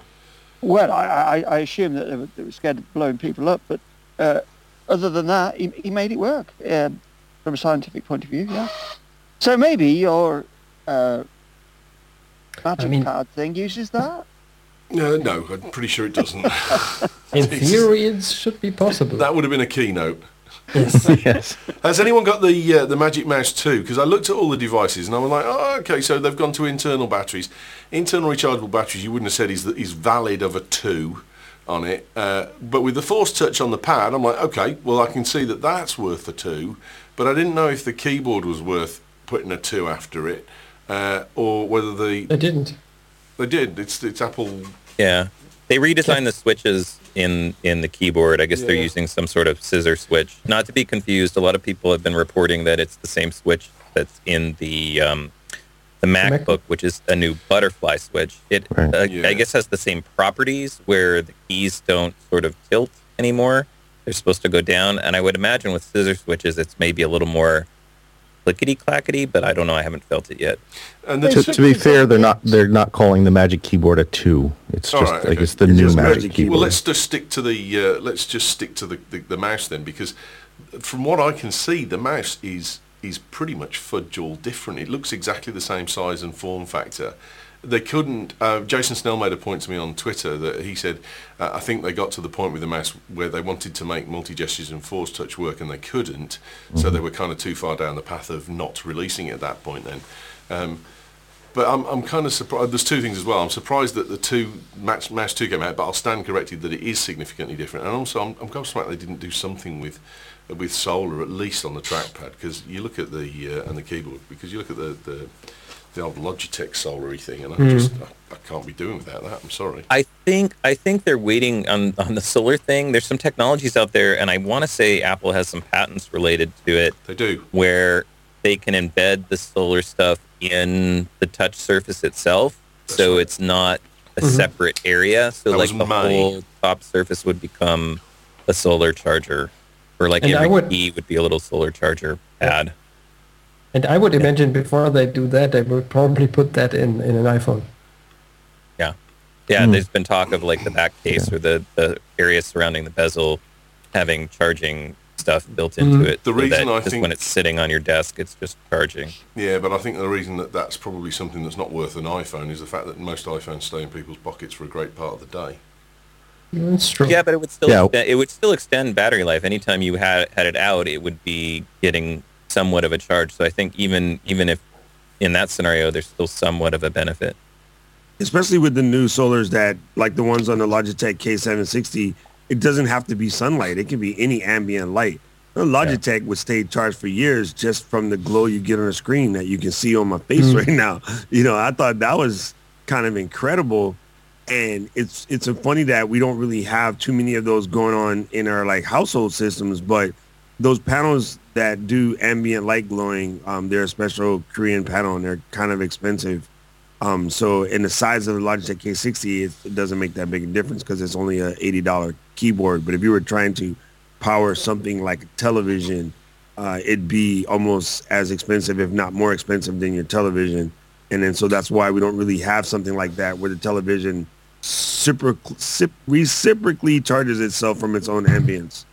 assume that they were scared of blowing people up. But other than that, he made it work from a scientific point of view. Yeah. So maybe your magic card thing uses that. No, I'm pretty sure it doesn't. In theory, it should be possible. That would have been a keynote. Yes. Yes. Has anyone got the Magic Mouse 2? Because I looked at all the devices and I was like, oh, okay, so they've gone to internal batteries. Internal rechargeable batteries, you wouldn't have said is valid of a 2 on it. But with the Force Touch on the pad, I'm like, okay, well, I can see that that's worth a 2. But I didn't know if the keyboard was worth putting a 2 after it, or whether They didn't. They did. It's Apple. Yeah. They redesigned the switches in the keyboard. I guess they're using some sort of scissor switch. Not to be confused, a lot of people have been reporting that it's the same switch that's in the MacBook, which is a new butterfly switch. It, I guess, has the same properties where the keys don't sort of tilt anymore. They're supposed to go down. And I would imagine with scissor switches, it's maybe a little more clickety-clackety, but I don't know. I haven't felt it yet. And to be fair, they're not calling the Magic Keyboard a 2. It's just it's the new Magic Keyboard. Well, let's just stick to the mouse then, because from what I can see, the mouse is pretty much fudge all different. It looks exactly the same size and form factor. They couldn't. Jason Snell made a point to me on Twitter that he said, I think they got to the point with the mouse where they wanted to make multi-gestures and Force Touch work and they couldn't. So they were kind of too far down the path of not releasing it at that point then. But I'm kind of surprised. There's two things as well. I'm surprised that the Mouse 2 came out, but I'll stand corrected that it is significantly different. And also, I'm gobsmacked they didn't do something with solar, at least on the trackpad, because you look at the and the keyboard, because you look at the old Logitech solar-y thing, and I can't be doing without that. I'm sorry. I think they're waiting on the solar thing. There's some technologies out there, and I want to say Apple has some patents related to it. They do. Where they can embed the solar stuff in the touch surface itself, so it's not a separate area. So like the whole top surface would become a solar charger, or like every key would be a little solar charger pad. And I would imagine before they do that, they would probably put that in an iPhone. Yeah, there's been talk of like the back case or the area surrounding the bezel having charging stuff built into it. The reason I think when it's sitting on your desk, it's just charging. Yeah, but I think the reason that's probably something that's not worth an iPhone is the fact that most iPhones stay in people's pockets for a great part of the day. That's true. Yeah, but it would still extend battery life. Anytime you had it out, it would be getting somewhat of a charge. So I think even if in that scenario, there's still somewhat of a benefit. Especially with the new solars that, like the ones on the Logitech K760, it doesn't have to be sunlight. It can be any ambient light. Logitech would stay charged for years just from the glow you get on the screen that you can see on my face right now. You know, I thought that was kind of incredible. And it's funny that we don't really have too many of those going on in our like household systems, but those panels that do ambient light glowing, they're a special Korean panel and they're kind of expensive. So in the size of the Logitech K60, it doesn't make that big a difference because it's only a $80 keyboard. But if you were trying to power something like a television, it'd be almost as expensive, if not more expensive than your television. And then so that's why we don't really have something like that where the television reciprocally charges itself from its own ambience.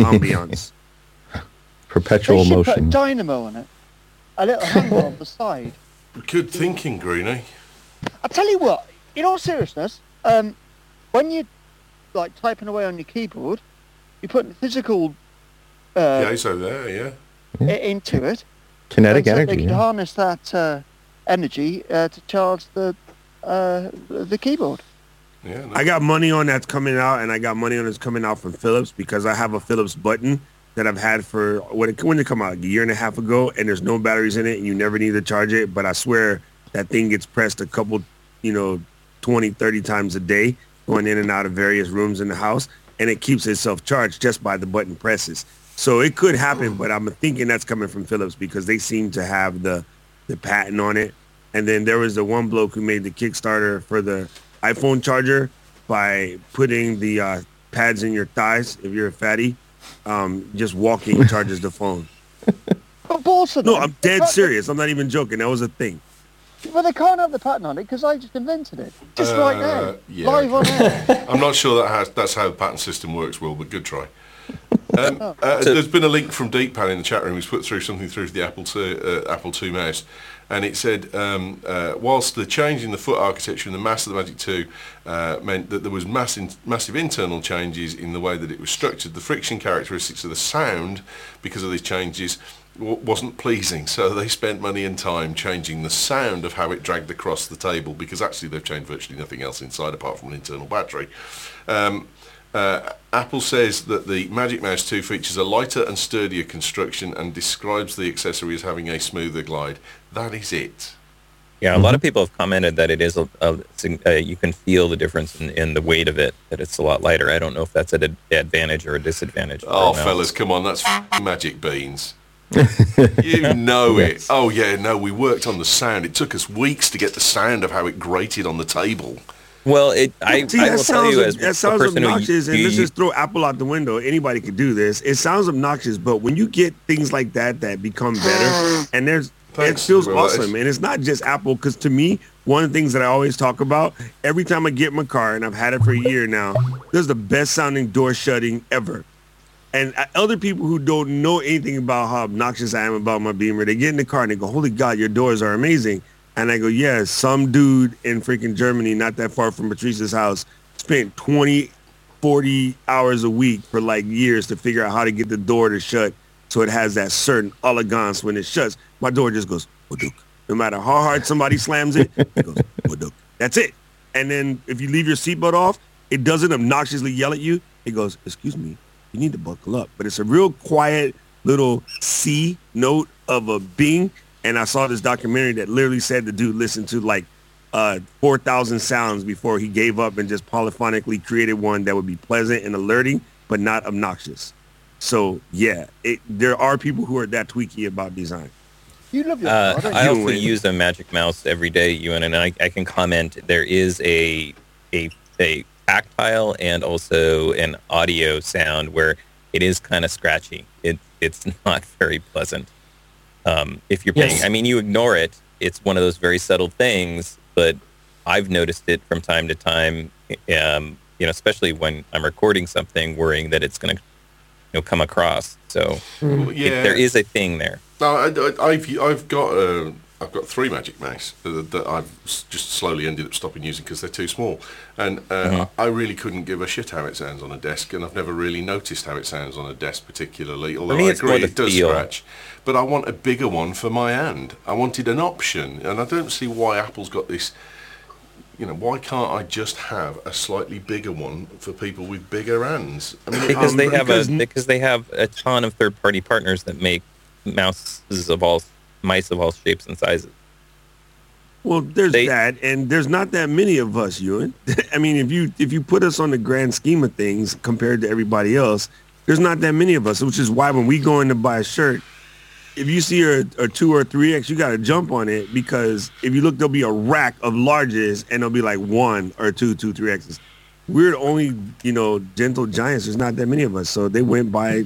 Perpetual they should motion. Put a dynamo on it. A little handle on the side. Good thinking, Greenie. I tell you what, in all seriousness, when you like typing away on your keyboard, you put physical piezo there, into it. Kinetic so energy. They can harness that energy to charge the keyboard. Yeah. No. I got money on that's coming out, and I got money on that's coming out from Philips because I have a Philips button that I've had for when it come out a year and a half ago, and there's no batteries in it, and you never need to charge it. But I swear that thing gets pressed a couple, 20, 30 times a day, going in and out of various rooms in the house, and it keeps itself charged just by the button presses. So it could happen, but I'm thinking that's coming from Philips because they seem to have the patent on it. And then there was the one bloke who made the Kickstarter for the iPhone charger by putting the pads in your thighs if you're a fatty. Just walking charges the phone. But also, no, I'm dead serious. I'm not even joking. That was a thing. Well, they can't have the patent on it because I just invented it. Just right now. Yeah, live on air. I'm not sure that's how the patent system works, Will, but good try. There's been a link from Deeppan in the chat room who's put through something through the Apple II mouse, and it said, whilst the change in the foot architecture and the mass of the Magic 2 meant that there was massive internal changes in the way that it was structured, the friction characteristics of the sound, because of these changes, wasn't pleasing. So they spent money and time changing the sound of how it dragged across the table, because actually they've changed virtually nothing else inside apart from an internal battery. Apple says that the Magic Mouse 2 features a lighter and sturdier construction and describes the accessory as having a smoother glide. That is it. Yeah, a lot of people have commented that it is you can feel the difference in the weight of it, that it's a lot lighter. I don't know if that's an advantage or a disadvantage. Oh, fellas, come on, that's magic beans. You know it. Oh yeah, no, we worked on the sound. It took us weeks to get the sound of how it grated on the table. Well, I will tell you, as that sounds obnoxious, and let's just throw Apple out the window. Anybody could do this. It sounds obnoxious, but when you get things like that become better, and it feels awesome. And it's not just Apple, because to me, one of the things that I always talk about, every time I get in my car, and I've had it for a year now, this is the best sounding door shutting ever. And other people who don't know anything about how obnoxious I am about my Beamer, they get in the car and they go, holy God, your doors are amazing. And I go, yeah, some dude in freaking Germany, not that far from Patrice's house, spent 20, 40 hours a week for like years to figure out how to get the door to shut so it has that certain elegance when it shuts. My door just goes, Waduk. No matter how hard somebody slams it, it goes, Waduk. That's it. And then if you leave your seatbelt off, it doesn't obnoxiously yell at you. It goes, excuse me, you need to buckle up. But it's a real quiet little C note of a bing. And I saw this documentary that literally said the dude listened to like 4,000 sounds before he gave up and just polyphonically created one that would be pleasant and alerting, but not obnoxious. So, yeah, there are people who are that tweaky about design. You love your car, I also use a Magic Mouse every day, Ewan, and I can comment. There is a tactile and also an audio sound where it is kind of scratchy. It's not very pleasant. If you're paying, I mean, you ignore it. It's one of those very subtle things, but I've noticed it from time to time. Especially when I'm recording something, worrying that it's going to, come across. So there is a thing there. No, I've got 3 Magic Mouse that I've just slowly ended up stopping using because they're too small, and I really couldn't give a shit how it sounds on a desk, and I've never really noticed how it sounds on a desk particularly. Although I agree it does scratch, but I want a bigger one for my hand. I wanted an option, and I don't see why Apple's got this. Why can't I just have a slightly bigger one for people with bigger hands? I mean, because they have a ton of third-party partners that make mice of all shapes and sizes. Well, there's that, and there's not that many of us, Ewan. I mean, if you put us on the grand scheme of things compared to everybody else, there's not that many of us, which is why when we go in to buy a shirt, if you see a 2 or 3X, you got to jump on it, because if you look, there'll be a rack of larges, and there'll be like 1 or 2, 3Xs. We're the only, gentle giants. There's not that many of us, so they went by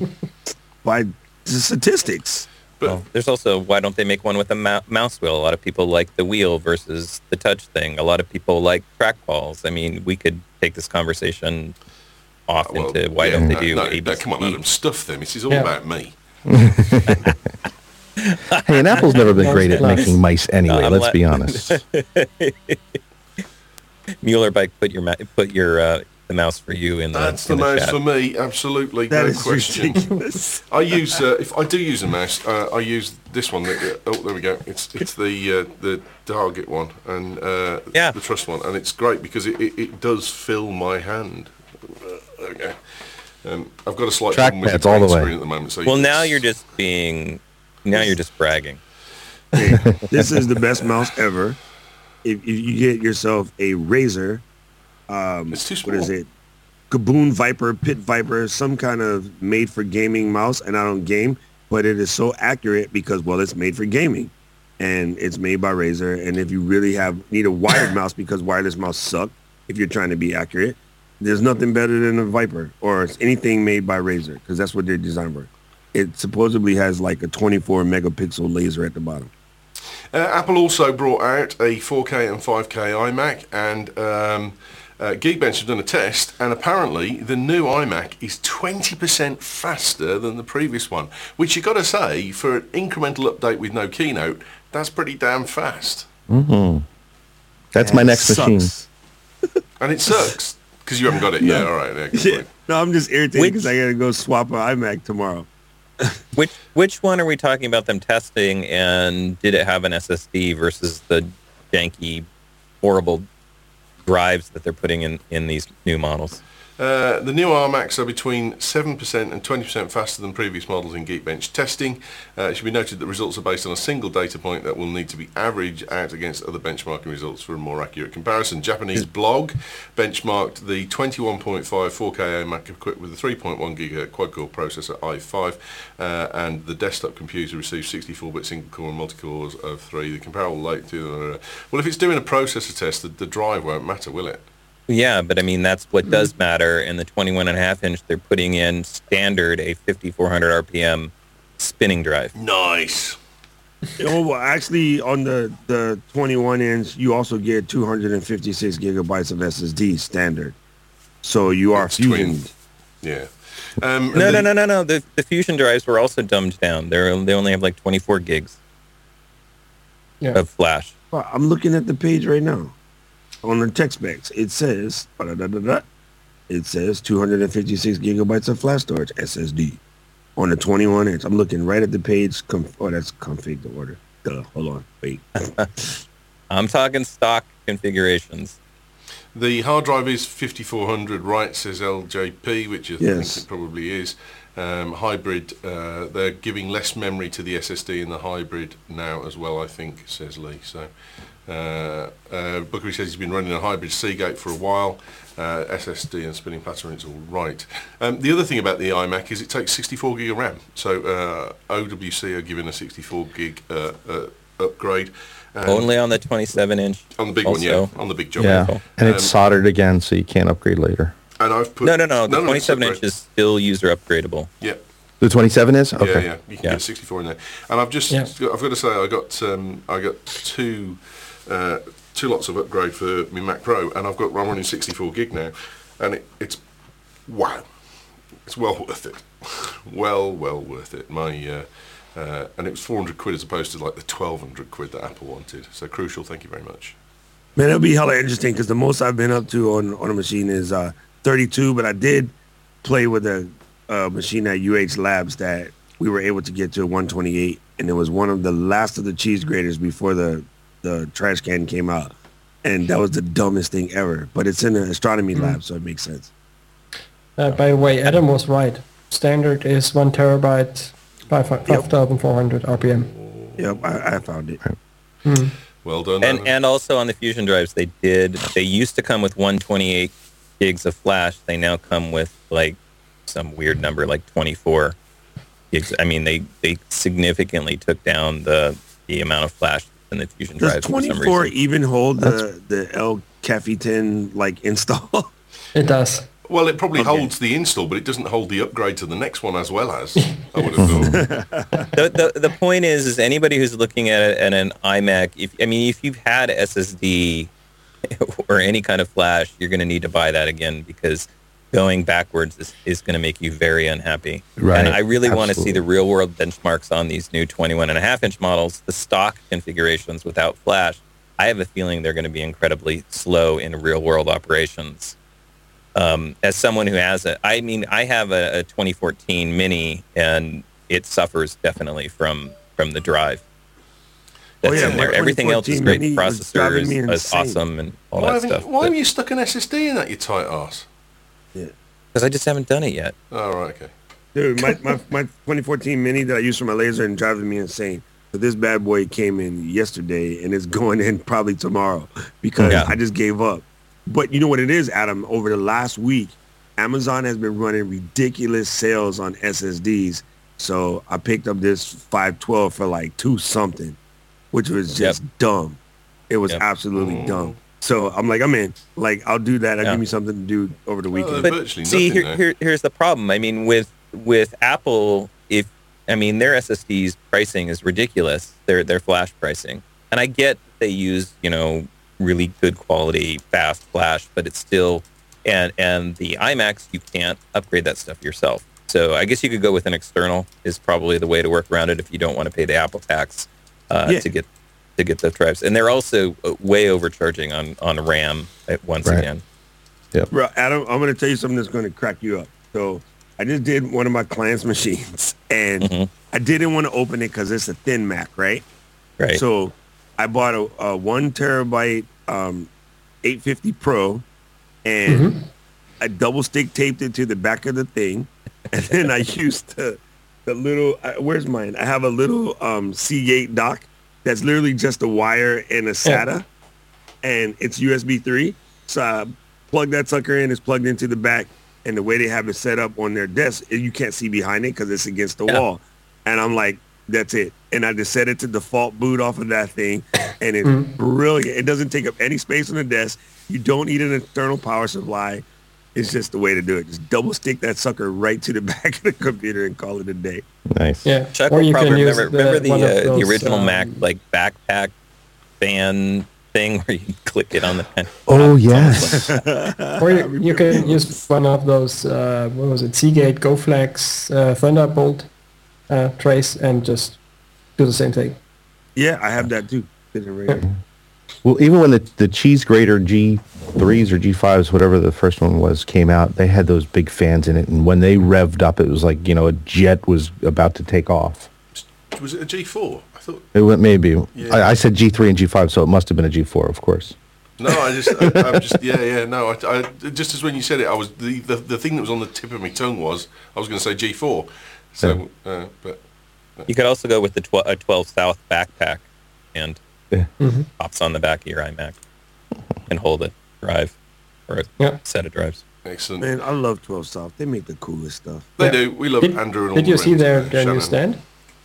statistics. Well, there's also, why don't they make one with a mouse wheel? A lot of people like the wheel versus the touch thing. A lot of people like trackballs. I mean, we could take this conversation off into why don't they do ABC? Come on, Adam, stuff them. This is all about me. Hey, and Apple's never been great at making mice anyway. Let's be honest. Mueller Bike, put your the mouse for you in the That's the mouse chat. for me, absolutely, that no question. Ridiculous. I use if I do use a mouse, I use this one. There we go. It's the Target one and the Trust one, and it's great because it does fill my hand. Okay. I've got a slight problem with the screen at the moment. So now you're just bragging. Hey, this is the best mouse ever. If you get yourself a Razer, it's too small. What is it? Gaboon Viper, Pit Viper, some kind of made for gaming mouse, and I don't game, but it is so accurate because, it's made for gaming, and it's made by Razer. And if you really need a wired mouse, because wireless mouse suck if you're trying to be accurate, there's nothing better than a Viper or anything made by Razer, because that's what they're designed for. It supposedly has like a 24 megapixel laser at the bottom. Apple also brought out a 4K and 5K iMac, and Geekbench have done a test, and apparently the new iMac is 20% faster than the previous one, which you got to say, for an incremental update with no keynote, that's pretty damn fast. Mm-hmm. That's my next machine. And it sucks, because you haven't got it yet. All right. Yeah, no, I'm just irritated because I got to go swap an iMac tomorrow. Which one are we talking about them testing, and did it have an SSD versus the janky, horrible drives that they're putting in these new models? The new iMacs are between 7% and 20% faster than previous models in Geekbench testing. It should be noted that results are based on a single data point that will need to be averaged out against other benchmarking results for a more accurate comparison. Japanese blog benchmarked the 21.5 4K iMac equipped with a 3.1 GHz quad-core processor i5, and the desktop computer received 64-bit single-core and multi-cores of 3. The comparable latency... Well, if it's doing a processor test, the drive won't matter, will it? Yeah, but I mean, that's what does matter. In the 21.5 inch, they're putting in standard a 5,400 RPM spinning drive. Nice. Well, actually, on the 21 inch, you also get 256 gigabytes of SSD standard. So you are fusioned. Yeah. No. The Fusion drives were also dumbed down. They only have like 24 gigs of flash. Well, I'm looking at the page right now. On the tech specs, it says 256 gigabytes of flash storage SSD on the 21 inch. I'm looking right at the page. That's config to order. Hold on, wait. I'm talking stock configurations. The hard drive is 5400, right? Says LJP, which I think it probably is. Hybrid. They're giving less memory to the SSD in the hybrid now as well, I think, says Lee. So. Bookery says he's been running a hybrid Seagate for a while. SSD and spinning pattern, it's all right. The other thing about the iMac is it takes 64 gig of RAM. So OWC are giving a 64 gig upgrade. Only on the 27 inch. On the big one, yeah. On the big job. Yeah, and it's soldered again, so you can't upgrade later. And I've put... No. The 27 inch is still user upgradable. Yeah. The 27 is? Okay. Yeah. You can get 64 in there. And I've got to say, I got two lots of upgrade for my Mac Pro, and I'm running 64 gig now, and it's wow, it's well worth it, well worth it. And it was 400 quid as opposed to like the 1,200 quid that Apple wanted. So Crucial, thank you very much. Man, it'll be hella interesting because the most I've been up to on a machine is 32, but I did play with a machine at UH Labs that we were able to get to 128, and it was one of the last of the cheese graters before the trash can came out, and that was the dumbest thing ever. But it's in an astronomy lab, so it makes sense. By the way, Adam was right. Standard is 1 terabyte, 5,400 RPM. Yep, I found it. Well done. And also on the Fusion drives, they used to come with 128 gigs of flash. They now come with like some weird number, like 24 gigs. I mean, they significantly took down the amount of flash in the Fusion drives. Does 24 even hold the El Capitan like install? It does. Well, it probably holds the install, but it doesn't hold the upgrade to the next one as well as, I would have thought. The point is anybody who's looking at an iMac, if you've had SSD or any kind of flash, you're going to need to buy that again because going backwards is going to make you very unhappy. Right. And I really want to see the real world benchmarks on these new 21.5 inch models, the stock configurations without flash. I have a feeling they're going to be incredibly slow in real world operations. As someone who has I have a 2014 Mini, and it suffers definitely from the drive that's in there. Everything else is great. The processor is awesome and all that stuff. Why have you stuck an SSD in that, you tight ass? Yeah. Because I just haven't done it yet. Oh, right, okay. Dude, my 2014 Mini that I use for my laser and driving me insane. But this bad boy came in yesterday, and it's going in probably tomorrow because I just gave up. But you know what it is, Adam? Over the last week, Amazon has been running ridiculous sales on SSDs. So I picked up this 512 for like $2 which was just dumb. It was absolutely dumb. So I'm like, I'm in. Like, I'll do that. Give me something to do over the weekend. But see, here's the problem. I mean, with Apple, their SSDs pricing is ridiculous. Their flash pricing, and I get they use really good quality, fast flash, but it's still, and the iMacs, you can't upgrade that stuff yourself. So I guess you could go with an external is probably the way to work around it if you don't want to pay the Apple tax to get those drives. And they're also way overcharging on RAM once again. Yeah. Bro, Adam, I'm going to tell you something that's going to crack you up. So I just did one of my clients' machines, and I didn't want to open it because it's a thin Mac, right? Right. So I bought a 1 terabyte 850 Pro, and I double stick taped it to the back of the thing, and then I used the little. Where's mine? I have a little Seagate dock that's literally just a wire and a SATA, and it's USB 3. So I plug that sucker in. It's plugged into the back, and the way they have it set up on their desk, you can't see behind it because it's against the wall. And I'm like, that's it. And I just set it to default boot off of that thing, and it's brilliant. It doesn't take up any space on the desk. You don't need an external power supply. It's just the way to do it. Just double stick that sucker right to the back of the computer and call it a day. Nice. Yeah. Chuck will probably remember the original Mac like backpack fan thing where you click it on the pen. Oh yes. Or you can use one of those what was it, Seagate GoFlex Thunderbolt trace and just do the same thing. Yeah, I have that too. Well, even when the cheese grater G3s or G5s, whatever the first one was, came out, they had those big fans in it, and when they revved up, it was like, you know, a jet was about to take off. Was it a G4? I thought it went maybe. Yeah. I said G3 and G5, so it must have been a G4, of course. No, I'm just no. I just as when you said it, I was the thing that was on the tip of my tongue was I was going to say G4. So, but you could also go with the 12 South backpack and pops on the back of your iMac and hold a drive or a set of drives. Excellent. Man, I love 12 South. They make the coolest stuff. They do. We love Andrew and all. Did you see their new stand?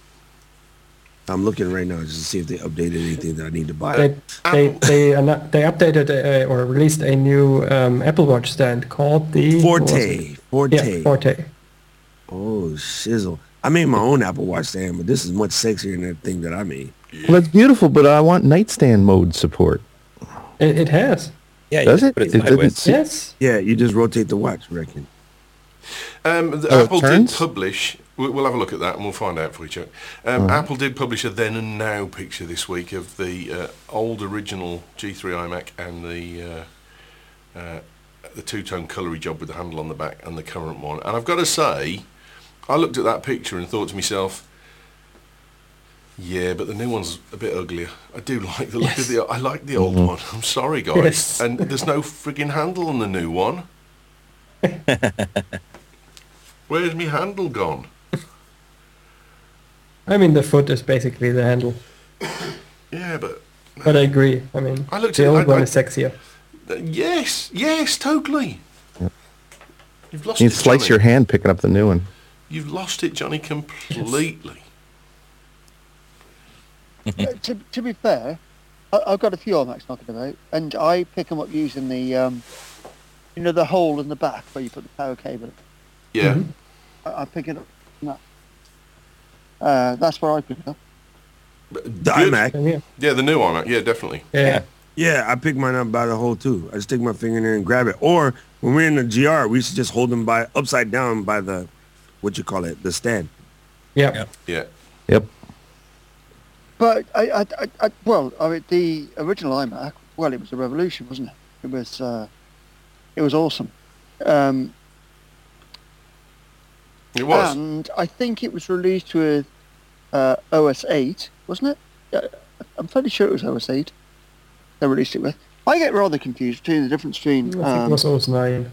I'm looking right now just to see if they updated anything that I need to buy. They updated or released a new Apple Watch stand called the Forte. Yeah, Forte. Oh, shizzle. I made my own Apple Watch stand, but this is much sexier than that thing that I made. Well, that's beautiful, but I want nightstand mode support. It has. Yeah, does it? Put it sideways. Yes. Yeah, you just rotate the watch, I reckon. Apple did publish. We'll have a look at that and we'll find out for each other. Apple did publish a then and now picture this week of the old original G3 iMac and the two-tone colory job with the handle on the back and the current one. And I've got to say, I looked at that picture and thought to myself, yeah, but the new one's a bit uglier. I do like the look of the. I like the old one. I'm sorry, guys. Yes. And there's no frigging handle on the new one. Where's my handle gone? I mean, the foot is basically the handle. Yeah, but I agree. I mean, the old one is sexier. Yes, totally. Yep. You've lost You it, slice Johnny. your hand picking up the new one. You've lost it, Johnny, completely. To be fair, I've got a few iMacs knocking about, and I pick them up using the, the hole in the back where you put the power cable. Yeah. Mm-hmm. I pick it up. No. That's where I pick it up. The iMac? Yeah, the new iMac. Yeah, definitely. Yeah, I pick mine up by the hole too. I just stick my finger in there and grab it. Or when we're in the GR, we used to just hold them by upside down by the, the stand. Yeah. Yep. But the original iMac, well, it was a revolution, wasn't it? It was awesome. It was. And I think it was released with OS 8, wasn't it? I'm fairly sure it was OS 8 they released it with. I get rather confused between the difference between... I think it was OS 9.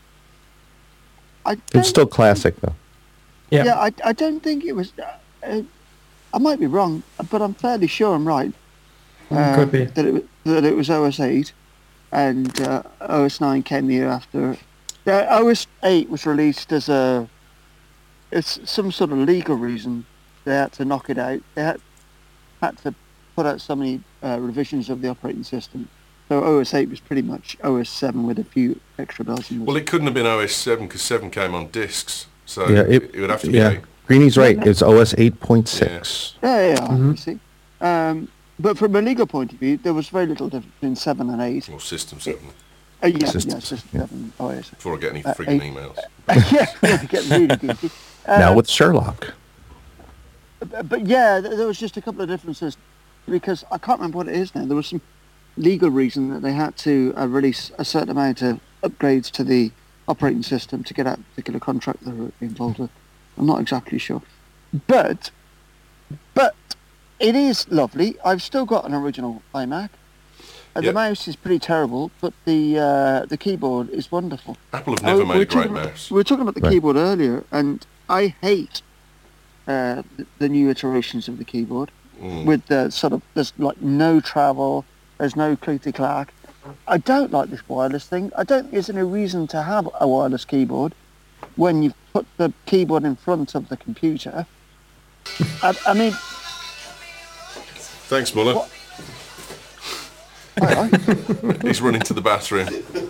It's still classic, though. Yeah, I don't think it was... I might be wrong, but I'm fairly sure I'm right. Could be. That it was OS 8 and OS 9 came the year after. OS 8 was released as it's some sort of legal reason. They had to knock it out. They had to put out so many revisions of the operating system. So OS 8 was pretty much OS 7 with a few extra bells and whistles. Well, it couldn't have been OS 7 because 7 came on discs. So it would have to be 8. Greeny's right. It's OS 8.6. Yeah, you see. But from a legal point of view, there was very little difference between 7 and 8. Or System 7. System 7. Oh, yes. Before I get any frigging emails. Yeah, get really goofy. Now with Sherlock. But yeah, there was just a couple of differences because I can't remember what it is now. There was some legal reason that they had to release a certain amount of upgrades to the operating system to get that particular contract they were involved with. I'm not exactly sure. But it is lovely. I've still got an original iMac. The mouse is pretty terrible, but the keyboard is wonderful. Apple have never made a great mouse. We were talking about the keyboard earlier, and I hate the new iterations of the keyboard with the sort of, there's like no travel, there's no clickety-clack. I don't like this wireless thing. I don't think there's any reason to have a wireless keyboard when you've put the keyboard in front of the computer. I mean... Thanks, Muller. He's running to the bathroom.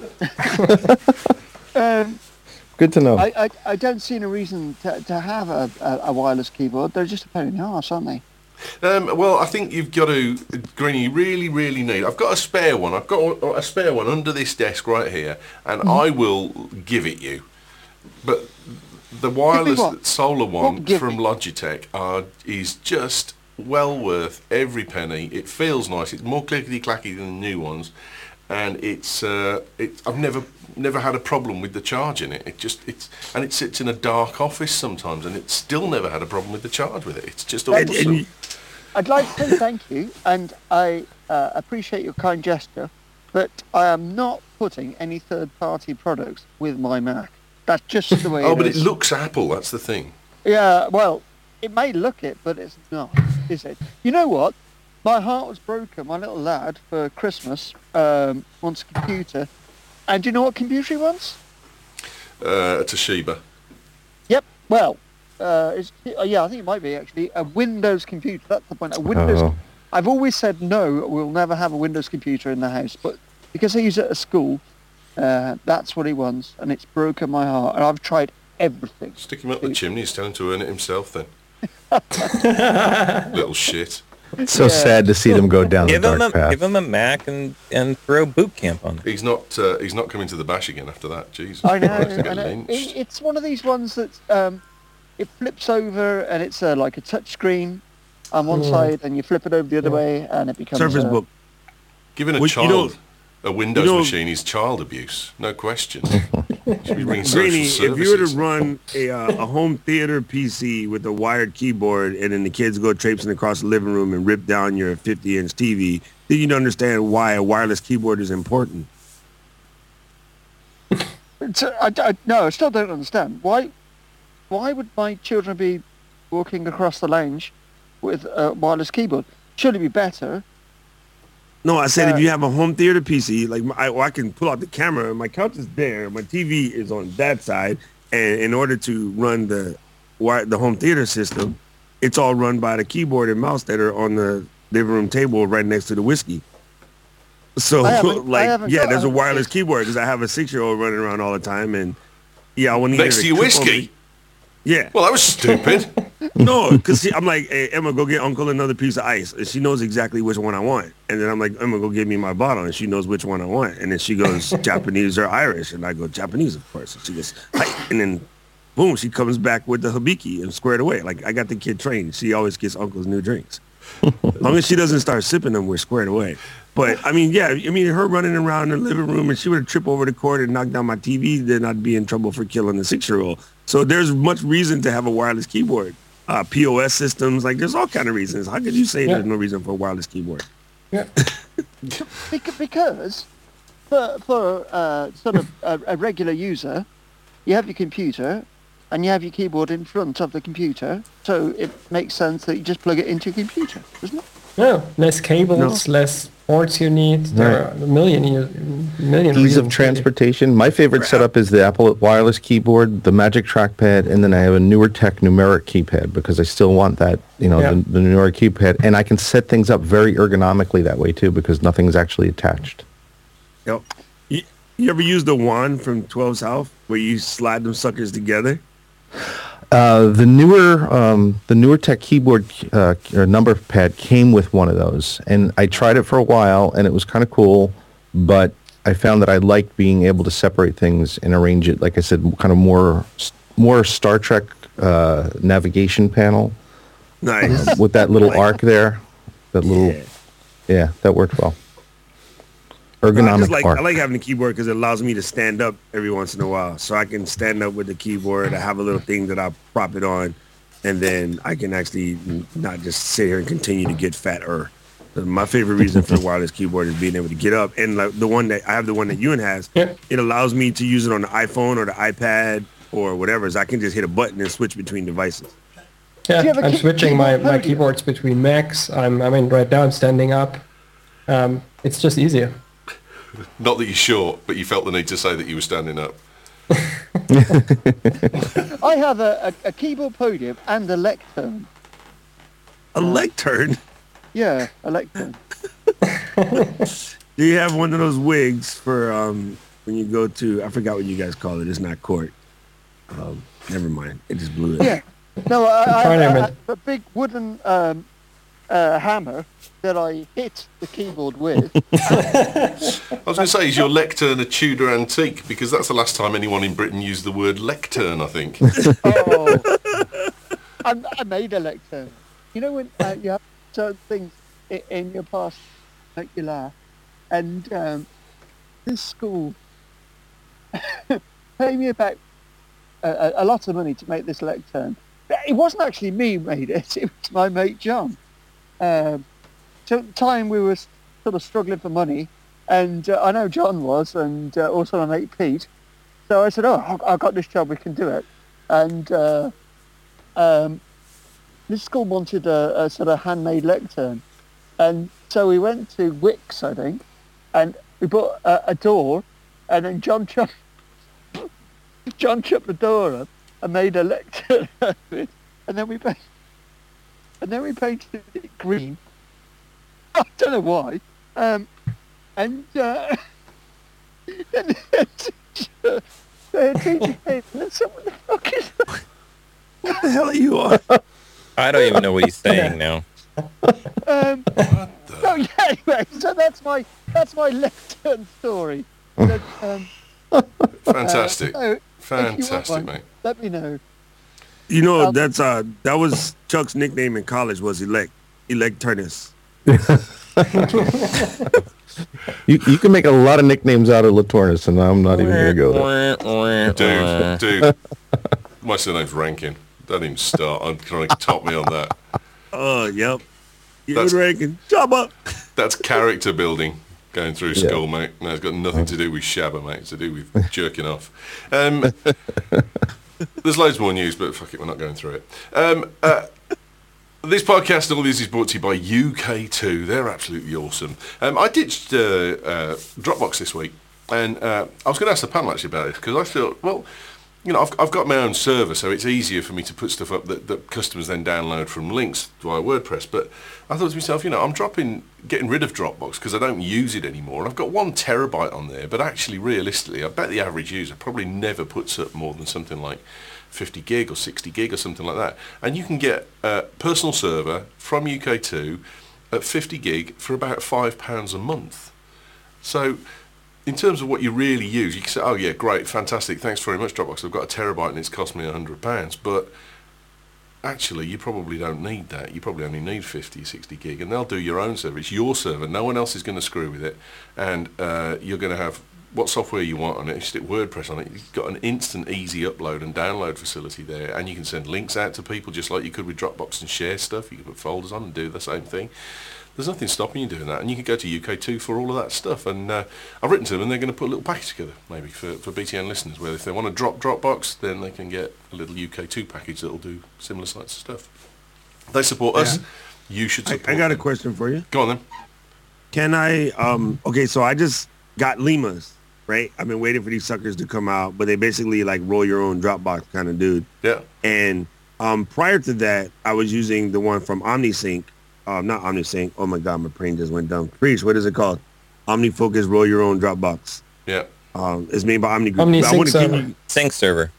Good to know. I don't see any reason to have a wireless keyboard. They're just a pain in the arse, aren't they? Well, I think you've got to, Greenie, you really, really need... I've got a spare one. I've got a spare one under this desk right here, and I will give it you. But the wireless solar one from Logitech is just well worth every penny. It feels nice. It's more clickety-clacky than the new ones, and I've never had a problem with the charge in it. And it sits in a dark office sometimes, and it's still never had a problem with the charge with it. It's just awesome. I'd like to say thank you, and I appreciate your kind gesture, but I am not putting any third-party products with my Mac. That's just the way it is. Oh, but it looks Apple, that's the thing. Yeah, well, it may look it, but it's not, is it? You know what? My heart was broken, my little lad, for Christmas, wants a computer. And do you know what computer he wants? A Toshiba. Yep, well, I think it might be, actually, a Windows computer. That's the point. A Windows. I've always said, no, we'll never have a Windows computer in the house. But because he's at a school, that's what he wants, and it's broken my heart. And I've tried everything. Stick him up the chimney, tell him to earn it himself then. Little shit. It's so sad to see them go down the dark path. Give him a Mac and throw boot camp on him. He's not coming to the bash again after that. Jesus. I know. It's one of these ones that it flips over and it's like a touch screen on one side, and you flip it over the other way, and it becomes Surface Book. Giving a child a Windows machine is child abuse, no question. Greenie, if you were to run a home theater PC with a wired keyboard, and then the kids go traipsing across the living room and rip down your 50-inch TV, then you'd understand why a wireless keyboard is important. No, I still don't understand. Why would my children be walking across the lounge with a wireless keyboard? Surely be better. No, I said if you have a home theater PC, like I can pull out the camera, my couch is there, my TV is on that side, and in order to run the home theater system, it's all run by the keyboard and mouse that are on the living room table right next to the whiskey. So, there's a wireless keyboard because I have a 6-year-old running around all the time, and I want to next to your whiskey. Yeah. Well, that was stupid. No, because I'm like, hey, Emma, go get Uncle another piece of ice. And she knows exactly which one I want. And then I'm like, Emma, go get me my bottle. And she knows which one I want. And then she goes, Japanese or Irish? And I go, Japanese, of course. And she goes, hi. And then, boom, she comes back with the Hibiki and squared away. Like, I got the kid trained. She always gets Uncle's new drinks. As long as she doesn't start sipping them, we're squared away. But, her running around in the living room, and she would trip over the cord and knock down my TV, then I'd be in trouble for killing the 6-year-old. So there's much reason to have a wireless keyboard. POS systems, like there's all kind of reasons. How could you say there's no reason for a wireless keyboard? Yeah. Because for sort of a regular user, you have your computer and you have your keyboard in front of the computer, so it makes sense that you just plug it into your computer, doesn't it? No, less cables, less ports you need. There are a million ease of transportation. My favorite setup is the Apple wireless keyboard, the Magic Trackpad, and then I have a newer tech numeric keypad because I still want that, the numeric keypad, and I can set things up very ergonomically that way too because nothing's actually attached. Yep. You ever use the wand from 12 South where you slide them suckers together? The newer Tech keyboard or number pad came with one of those, and I tried it for a while, and it was kind of cool, but I found that I liked being able to separate things and arrange it, like I said, kind of more Star Trek navigation panel. Nice. With that little arc there. That little, yeah, that worked well. Ergonomic arc. I like having the keyboard because it allows me to stand up every once in a while. So I can stand up with the keyboard. I have a little thing that I prop it on, and then I can actually not just sit here and continue to get fatter. My favorite reason for the wireless keyboard is being able to get up. And like the one that I have, the one that Ewan has, it allows me to use it on the iPhone or the iPad or whatever. So I can just hit a button and switch between devices. Yeah, I'm switching my keyboards between Macs. I mean, right now I'm standing up. It's just easier. Not that you're short, but you felt the need to say that you were standing up. I have a keyboard podium and a lectern. A lectern? Yeah, a lectern. Do you have one of those wigs for when you go to, I forgot what you guys call it. It's not court. Never mind. It just blew it. Yeah. No, I have a big wooden hammer that I hit the keyboard with. I was going to say, is your lectern a Tudor antique? Because that's the last time anyone in Britain used the word lectern, I think. Oh, I made a lectern. You know when you have certain things in your past make you laugh? And this school paid me about a lot of money to make this lectern. It wasn't actually me who made it. It was my mate John. So at the time we were sort of struggling for money, and I know John was, and also my mate Pete. So I said, "Oh, I've got this job. We can do it." And this school wanted a sort of handmade lectern, and so we went to Wickes, I think, and we bought a door, and then John chopped the door up and made a lectern of it, and then we painted it green. I don't know why. And the teacher came and said, "What the fuck is that?" What the hell are you on? I don't even know what he's saying now. So yeah, anyway, so that's my lectern story. But, Fantastic. So Fantastic, one, mate. Let me know. You know, that was Chuck's nickname in college was Electurnus. You can make a lot of nicknames out of Laturnus, and I'm not even going to go there. Dude, my surname's Rankin. Don't even start. I'm trying to top me on that. Oh, yep. That's Rankin. Job up. That's character building going through school, mate. No, it's got nothing to do with Shabba, mate. It's to do with jerking off. There's loads more news, but fuck it, we're not going through it. This podcast and all this is brought to you by UK2. They're absolutely awesome. I ditched Dropbox this week, and I was going to ask the panel actually about it, because I thought, well, you know, I've got my own server, so it's easier for me to put stuff up that customers then download from links via WordPress. But I thought to myself, you know, I'm getting rid of Dropbox because I don't use it anymore. And I've got 1 terabyte on there, but actually, realistically, I bet the average user probably never puts up more than something like 50 gig or 60 gig or something like that. And you can get a personal server from UK2 at 50 gig for about £5 a month. So in terms of what you really use, you can say, oh yeah, great, fantastic, thanks very much Dropbox, I've got a terabyte and it's cost me £100. But actually, you probably don't need that. You probably only need 50, 60 gig, and they'll do your own server. It's your server. No one else is going to screw with it. And you're going to have what software you want on it. You stick WordPress on it. You've got an instant, easy upload and download facility there, and you can send links out to people just like you could with Dropbox and share stuff. You can put folders on and do the same thing. There's nothing stopping you doing that, and you can go to UK2 for all of that stuff. And I've written to them, and they're going to put a little package together, maybe for BTN listeners, where if they want to drop Dropbox, then they can get a little UK2 package that'll do similar sorts of stuff. They support us. You should support I got them. a question for you. Go on then. Can I? Okay, so I just got Limas, right? I've been waiting for these suckers to come out, but they basically like roll your own Dropbox kind of dude. Yeah. And prior to that, I was using the one from OmniSync. Not OmniSync. Oh my God, my brain just went dumb. Preach. What is it called? OmniFocus. Roll your own Dropbox. Yeah. It's made by OmniGroup. OmniSync server. Sync server.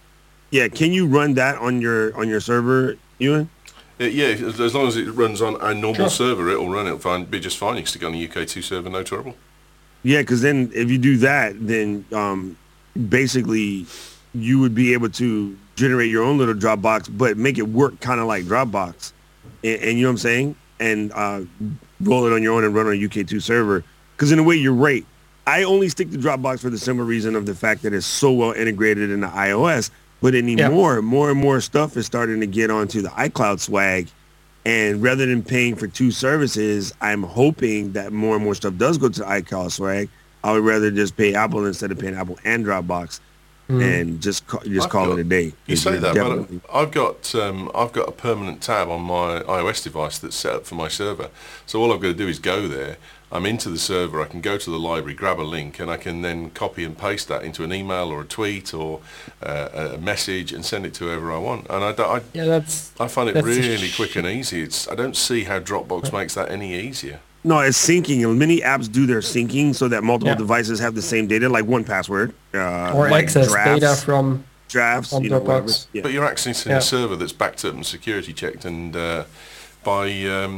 Yeah, can you run that on your server, Ewan? Yeah, as long as it runs on a normal server, it'll run. It'll be just fine. You can stick it on the UK2 server, no trouble. Yeah, because then if you do that, then basically you would be able to generate your own little Dropbox, but make it work kind of like Dropbox, and you know what I'm saying, and roll it on your own and run on a UK2 server. Because in a way, you're right. I only stick to Dropbox for the simple reason of the fact that it's so well integrated into iOS. But anymore, more and more stuff is starting to get onto the iCloud swag. And rather than paying for two services, I'm hoping that more and more stuff does go to the iCloud swag. I would rather just pay Apple instead of paying Apple and Dropbox, and just call it a day. You say that, but I've got a permanent tab on my iOS device that's set up for my server. So all I've got to do is go there. I'm into the server. I can go to the library, grab a link, and I can then copy and paste that into an email or a tweet or a message and send it to whoever I want. And I find it really quick and easy. I don't see how Dropbox makes that any easier. No, it's syncing. And many apps do their syncing so that multiple devices have the same data, like 1Password. Or like access drafts, data from drafts, Dropbox. But you're accessing a server that's backed up and security checked and by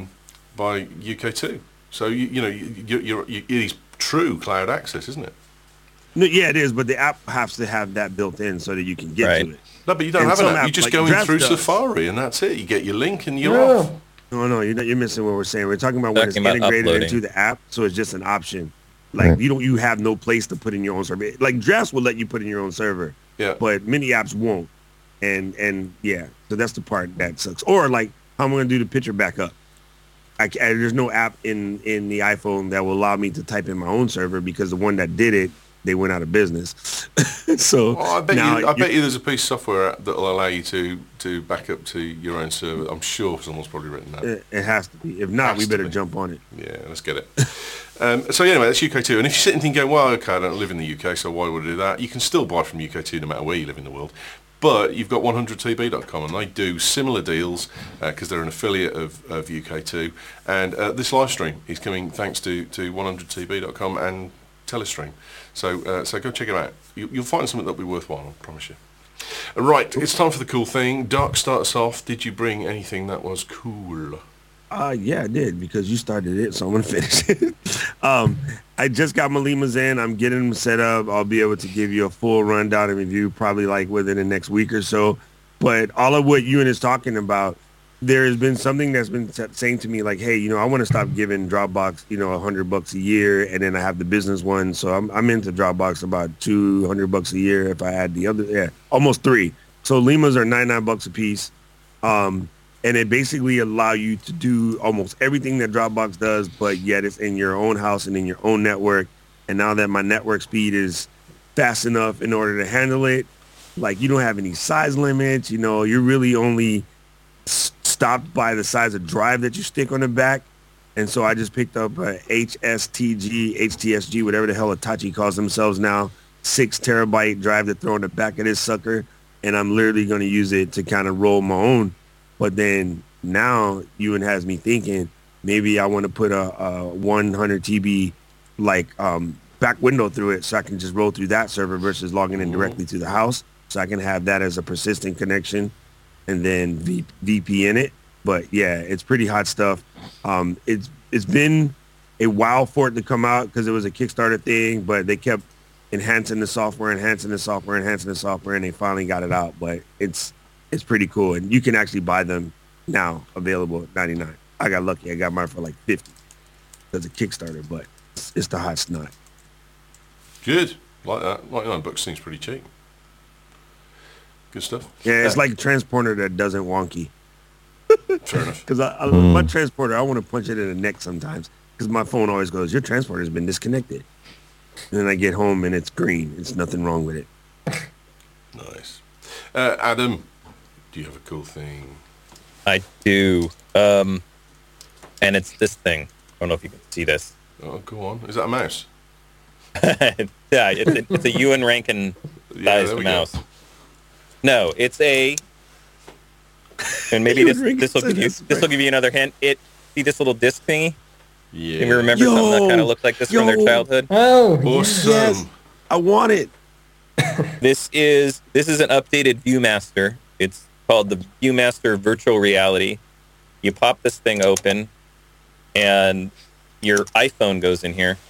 UK2. So it is true cloud access, isn't it? No, yeah, it is. But the app has to have that built in so that you can get to it. No, but you don't have an app. You just go in through Safari and that's it. You get your link and you're off. No, you're missing what we're saying. We're talking about when it's integrated into the app, so it's just an option. Like you have no place to put in your own server. Like Drafts will let you put in your own server, but many apps won't. And yeah, so that's the part that sucks. Or like how am I going to do the picture backup? There's no app in the iPhone that will allow me to type in my own server because the one that did it, they went out of business. So I bet you there's a piece of software that will allow you to back up to your own server. I'm sure someone's probably written that. It has to be. If not, we better jump on it. Yeah, let's get it. So anyway, that's UK2. And if you're sitting thinking, well, okay, I don't live in the UK, so why would I do that? You can still buy from UK2 no matter where you live in the world. But you've got 100tb.com, and they do similar deals because they're an affiliate of UK2. And this live stream is coming thanks to 100tb.com and Telestream. So go check it out. You'll find something that'll be worthwhile, I promise you. Right, it's time for the cool thing. Dark, start us off. Did you bring anything that was cool? Yeah, I did, because you started it, so I'm going to finish it. I just got my Limas in. I'm getting them set up. I'll be able to give you a full rundown and review probably like within the next week or so. But all of what Ewan is talking about, there has been something that's been saying to me like, hey, I want to stop giving Dropbox, $100 a year, and then I have the business one. So I'm into Dropbox about $200 a year if I add the other, almost $3. So Limas are $99 a piece. And it basically allow you to do almost everything that Dropbox does, but yet it's in your own house and in your own network. And now that my network speed is fast enough in order to handle it, like you don't have any size limits, you're really only stopped by the size of drive that you stick on the back. And so I just picked up a HTSG, whatever the hell Hitachi calls themselves now, 6 terabyte drive to throw on the back of this sucker. And I'm literally going to use it to kind of roll my own. But then now Ewan has me thinking maybe I want to put a 100 TB back window through it so I can just roll through that server versus logging in directly to the house. So I can have that as a persistent connection and then VPN it. But yeah, it's pretty hot stuff. It's been a while for it to come out because it was a Kickstarter thing, but they kept enhancing the software, and they finally got it out. But it's pretty cool, and you can actually buy them now, available at $99. I got lucky; I got mine for like $50 as a Kickstarter, but it's the hot snot. Good, like that. $99 seems pretty cheap. Good stuff. Yeah, it's like a transporter that doesn't wonky. Fair enough. Because my transporter, I want to punch it in the neck sometimes because my phone always goes, "Your transporter has been disconnected," and then I get home and it's green. It's nothing wrong with it. Nice, Adam. Do you have a cool thing? I do. And it's this thing. I don't know if you can see this. Oh, go on. Is that a mouse? Yeah, it's a Ewan Rankin sized mouse. Go. No, it's a... And maybe this will give you another hint. See this little disc thingy? Yeah. Can we remember something that kind of looked like this from their childhood? Oh, awesome. Yes. I want it. This is an updated ViewMaster. It's called the ViewMaster Virtual Reality. You pop this thing open, and your iPhone goes in here.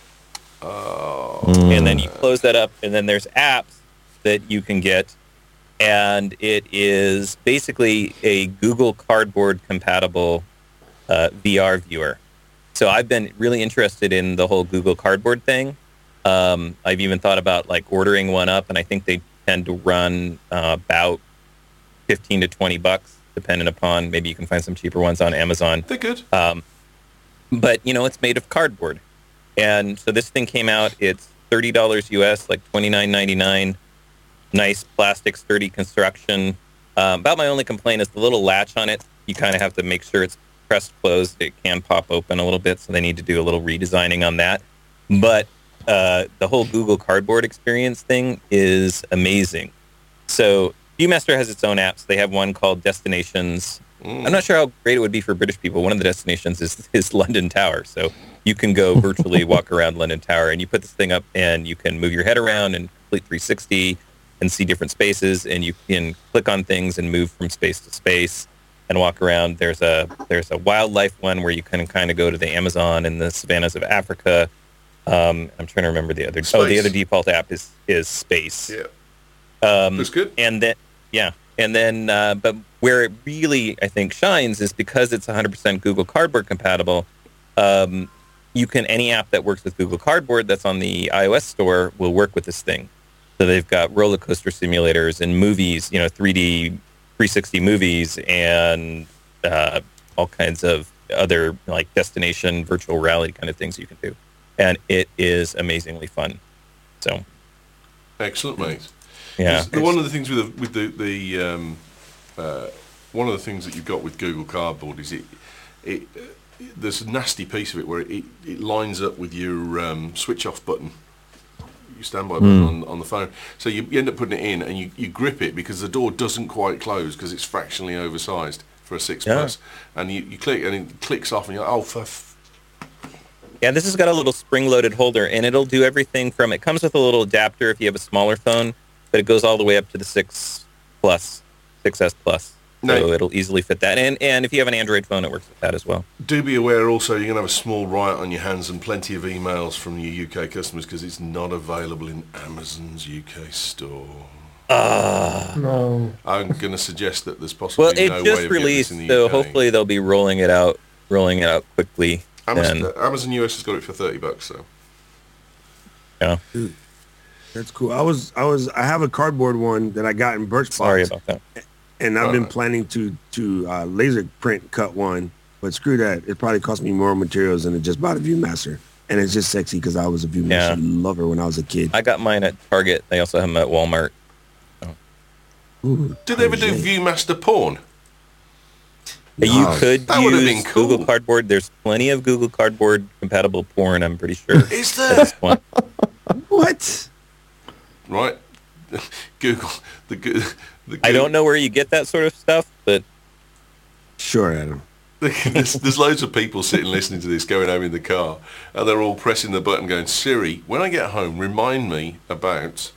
And then you close that up, and then there's apps that you can get, and it is basically a Google Cardboard compatible VR viewer. So I've been really interested in the whole Google Cardboard thing. I've even thought about like ordering one up, and I think they tend to run about $15 to $20, depending upon, maybe you can find some cheaper ones on Amazon. They're good. But it's made of cardboard. And so this thing came out, it's $30 US, like $29.99. Nice plastic sturdy construction. About my only complaint is the little latch on it. You kind of have to make sure it's pressed closed. It can pop open a little bit, so they need to do a little redesigning on that. But the whole Google Cardboard experience thing is amazing. So ViewMaster has its own apps. They have one called Destinations. I'm not sure how great it would be for British people. One of the destinations is London Tower. So you can go virtually walk around London Tower, and you put this thing up, and you can move your head around and complete 360 and see different spaces, and you can click on things and move from space to space and walk around. There's a wildlife one where you can kind of go to the Amazon and the savannas of Africa. I'm trying to remember the other. Space. Oh, the other default app is Space. Yeah. That's good. And then, but where it really, I think, shines is because it's 100% Google Cardboard compatible. You can, any app that works with Google Cardboard that's on the iOS store will work with this thing. So they've got roller coaster simulators and movies, 3D 360 movies, and all kinds of other like destination virtual reality kind of things you can do. And it is amazingly fun. So excellent, mate. Yeah. One of the things with the one of the things that you've got with Google Cardboard is it there's a nasty piece of it where it lines up with your switch off button, your standby button on the phone. So you end up putting it in, and you grip it because the door doesn't quite close because it's fractionally oversized for a 6 Plus, and you click and it clicks off, and you're like, oh, yeah, this has got a little spring-loaded holder, and it'll do everything from, it comes with a little adapter if you have a smaller phone, but it goes all the way up to the 6 Plus, 6S Plus. So it'll easily fit that. And if you have an Android phone, it works with that as well. Do be aware also you're going to have a small riot on your hands and plenty of emails from your UK customers because it's not available in Amazon's UK store. No. I'm going to suggest that there's possibly well, no way of getting this in the UK. Well, it just released, so hopefully they'll be rolling it out quickly. Amazon US has got it for $30, so. Yeah. Dude, that's cool. I have a cardboard one that I got in Birchbox. Sorry about that. And I've been planning to laser print cut one, but screw that. It probably cost me more materials than it just bought a ViewMaster. And it's just sexy because I was a ViewMaster lover when I was a kid. I got mine at Target. They also have them at Walmart. So. Ooh, did they ever do ViewMaster porn? You could use cool. Google Cardboard. There's plenty of Google Cardboard compatible porn, I'm pretty sure. Is there? What? Right. Google. I don't know where you get that sort of stuff, but... Sure, Adam. There's loads of people sitting listening to this going home in the car, and they're all pressing the button going, Siri, when I get home, remind me about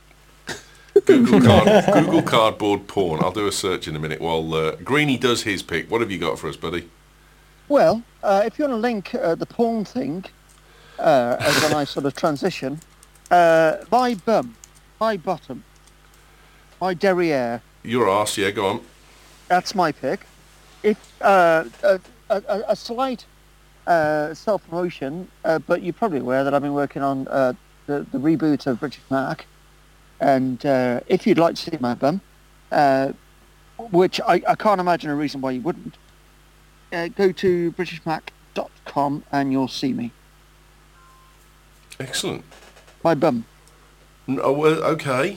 Google Cardboard porn. I'll do a search in a minute while Greenie does his pick. What have you got for us, buddy? Well, if you want to link the porn thing as a nice sort of transition, my bum, my bottom, my derriere. Your arse, yeah, go on. That's my pick. It's a slight self-promotion, but you're probably aware that I've been working on the reboot of British Mac. And if you'd like to see my bum, which I can't imagine a reason why you wouldn't, go to britishmac.com and you'll see me. Excellent. My bum. Oh, well, okay.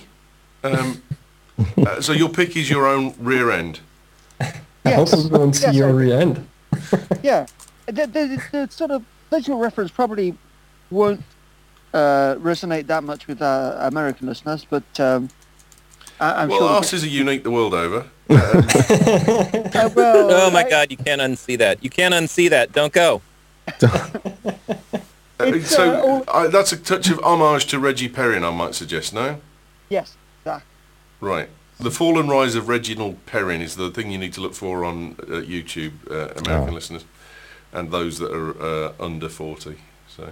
So your pick is your own rear end. I hope I'm going to see your rear end. Yeah. The sort of visual reference probably won't resonate that much with American listeners, but I'm sure... Arses are unique the world over. Oh my God, you can't unsee that. You can't unsee that. Don't go. That's a touch of homage to Reggie Perrin, I might suggest, no? Yes, exactly. Right. The Fall and Rise of Reginald Perrin is the thing you need to look for on YouTube, American listeners, and those that are under 40. So.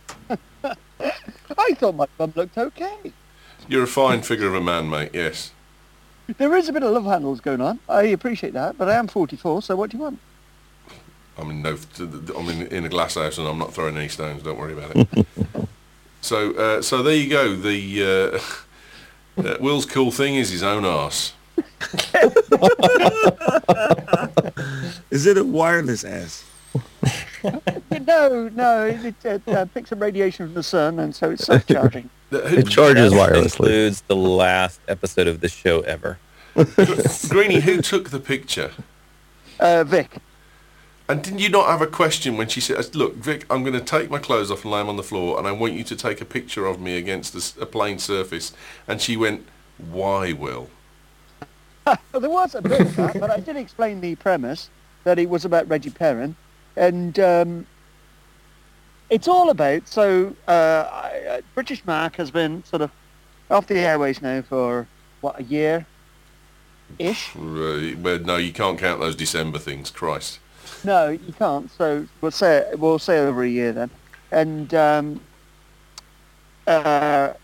I thought my bum looked okay. You're a fine figure of a man, mate, yes. There is a bit of love handles going on. I appreciate that, but I am 44, so what do you want? I'm in a glass house and I'm not throwing any stones, don't worry about it. So there you go. The Will's cool thing is his own arse. Is it a wireless ass? No, it picks up radiation from the sun, and so it's self-charging. It charges wirelessly. Includes the last episode of the show ever. Greenie, who took the picture? Vic. And didn't you not have a question when she said, "Look, Vic, I'm going to take my clothes off and lay them on the floor, and I want you to take a picture of me against a plain surface"? And she went, "Why, Will?" Well, there was a bit of that, but I did explain the premise that it was about Reggie Perrin, and it's all about. So British Mark has been sort of off the airways now for what, a year-ish? Well, no, you can't count those December things, Christ. No, you can't. So we'll say over a year then, and I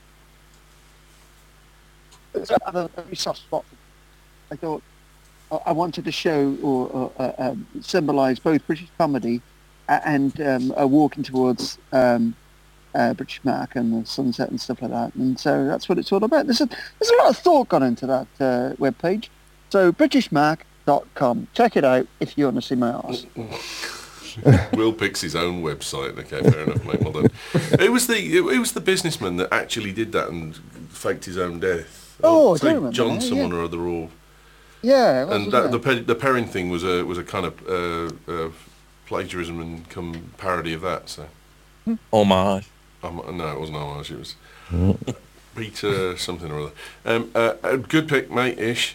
have a very soft spot. I thought I wanted to show or symbolise both British comedy and walking towards British Mark and the sunset and stuff like that. And so that's what it's all about. There's a lot of thought gone into that webpage. So BritishMark.com. Check it out if you want to see my arse. Will picks his own website. Okay, fair enough, mate. Well done. It was the businessman that actually did that and faked his own death. Oh, I do remember John that, someone or other, or yeah. And the Perrin thing was a kind of plagiarism and come parody of that. So Homage. No, it wasn't homage. It was Peter something or other. A good pick, mate. Ish.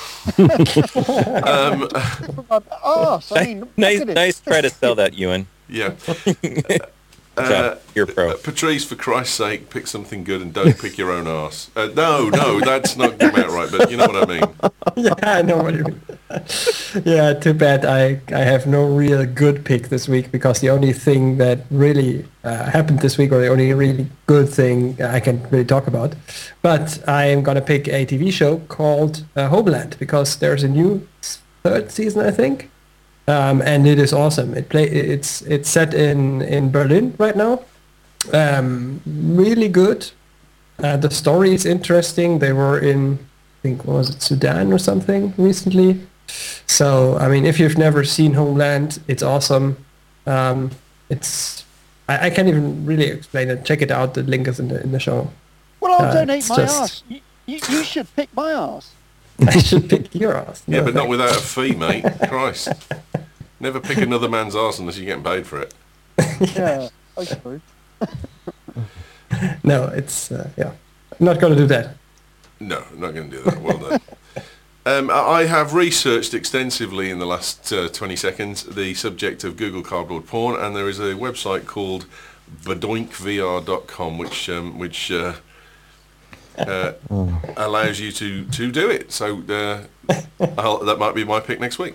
Nice try to sell that, Ewan. Yeah. You're pro. Patrice, for Christ's sake, pick something good and don't pick your own arse. No, that's not come out right, but you know what I mean. Yeah, I know what you mean. Yeah, too bad I have no real good pick this week, because the only thing that really happened this week, or the only really good thing I can really talk about, but I am going to pick a TV show called Homeland, because there's a new third season, I think. And it is awesome. It's set in Berlin right now. Really good. The story is interesting. They were in, I think, what was it, Sudan or something recently. So, I mean, if you've never seen Homeland, it's awesome. I can't even really explain it. Check it out. The link is in the show. Well, I'll donate my arse. You should pick my arse. I should pick your ass. Yeah, but not without a fee, mate. Christ. Never pick another man's arse unless you're getting paid for it. Yeah, I suppose. No, it's, yeah. I'm not going to do that. No, I'm not going to do that. Well done. I have researched extensively in the last 20 seconds the subject of Google Cardboard porn, and there is a website called badoinkvr.com which allows you to do it. So that might be my pick next week.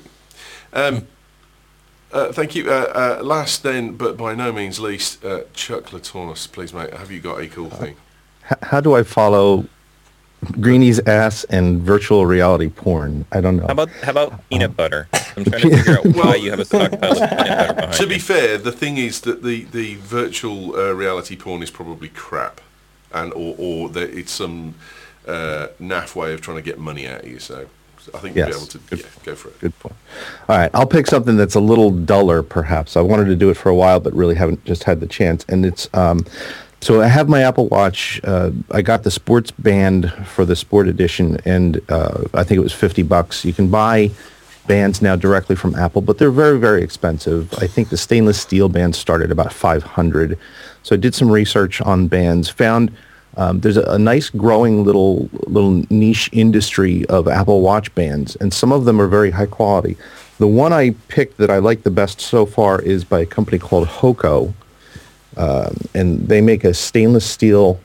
Thank you. Last then, but by no means least, Chuck Latournos, please, mate, have you got a cool thing? How do I follow Greenie's ass and virtual reality porn? I don't know. How about peanut butter? I'm trying to figure out why you have a stockpile of peanut butter behind To be fair, the thing is that the virtual reality porn is probably crap, and or that it's some naff way of trying to get money out of you. So I think you'll be able to go for it. Good point. All right, I'll pick something that's a little duller, perhaps. I wanted to do it for a while, but really haven't just had the chance. And it's so I have my Apple Watch. I got the sports band for the Sport Edition, and I think it was $50. You can buy bands now directly from Apple, but they're very, very expensive. I think the stainless steel bands start at about $500. So I did some research on bands, found there's a nice growing little niche industry of Apple Watch bands, and some of them are very high quality. The one I picked that I like the best so far is by a company called Hoco, and they make a stainless steel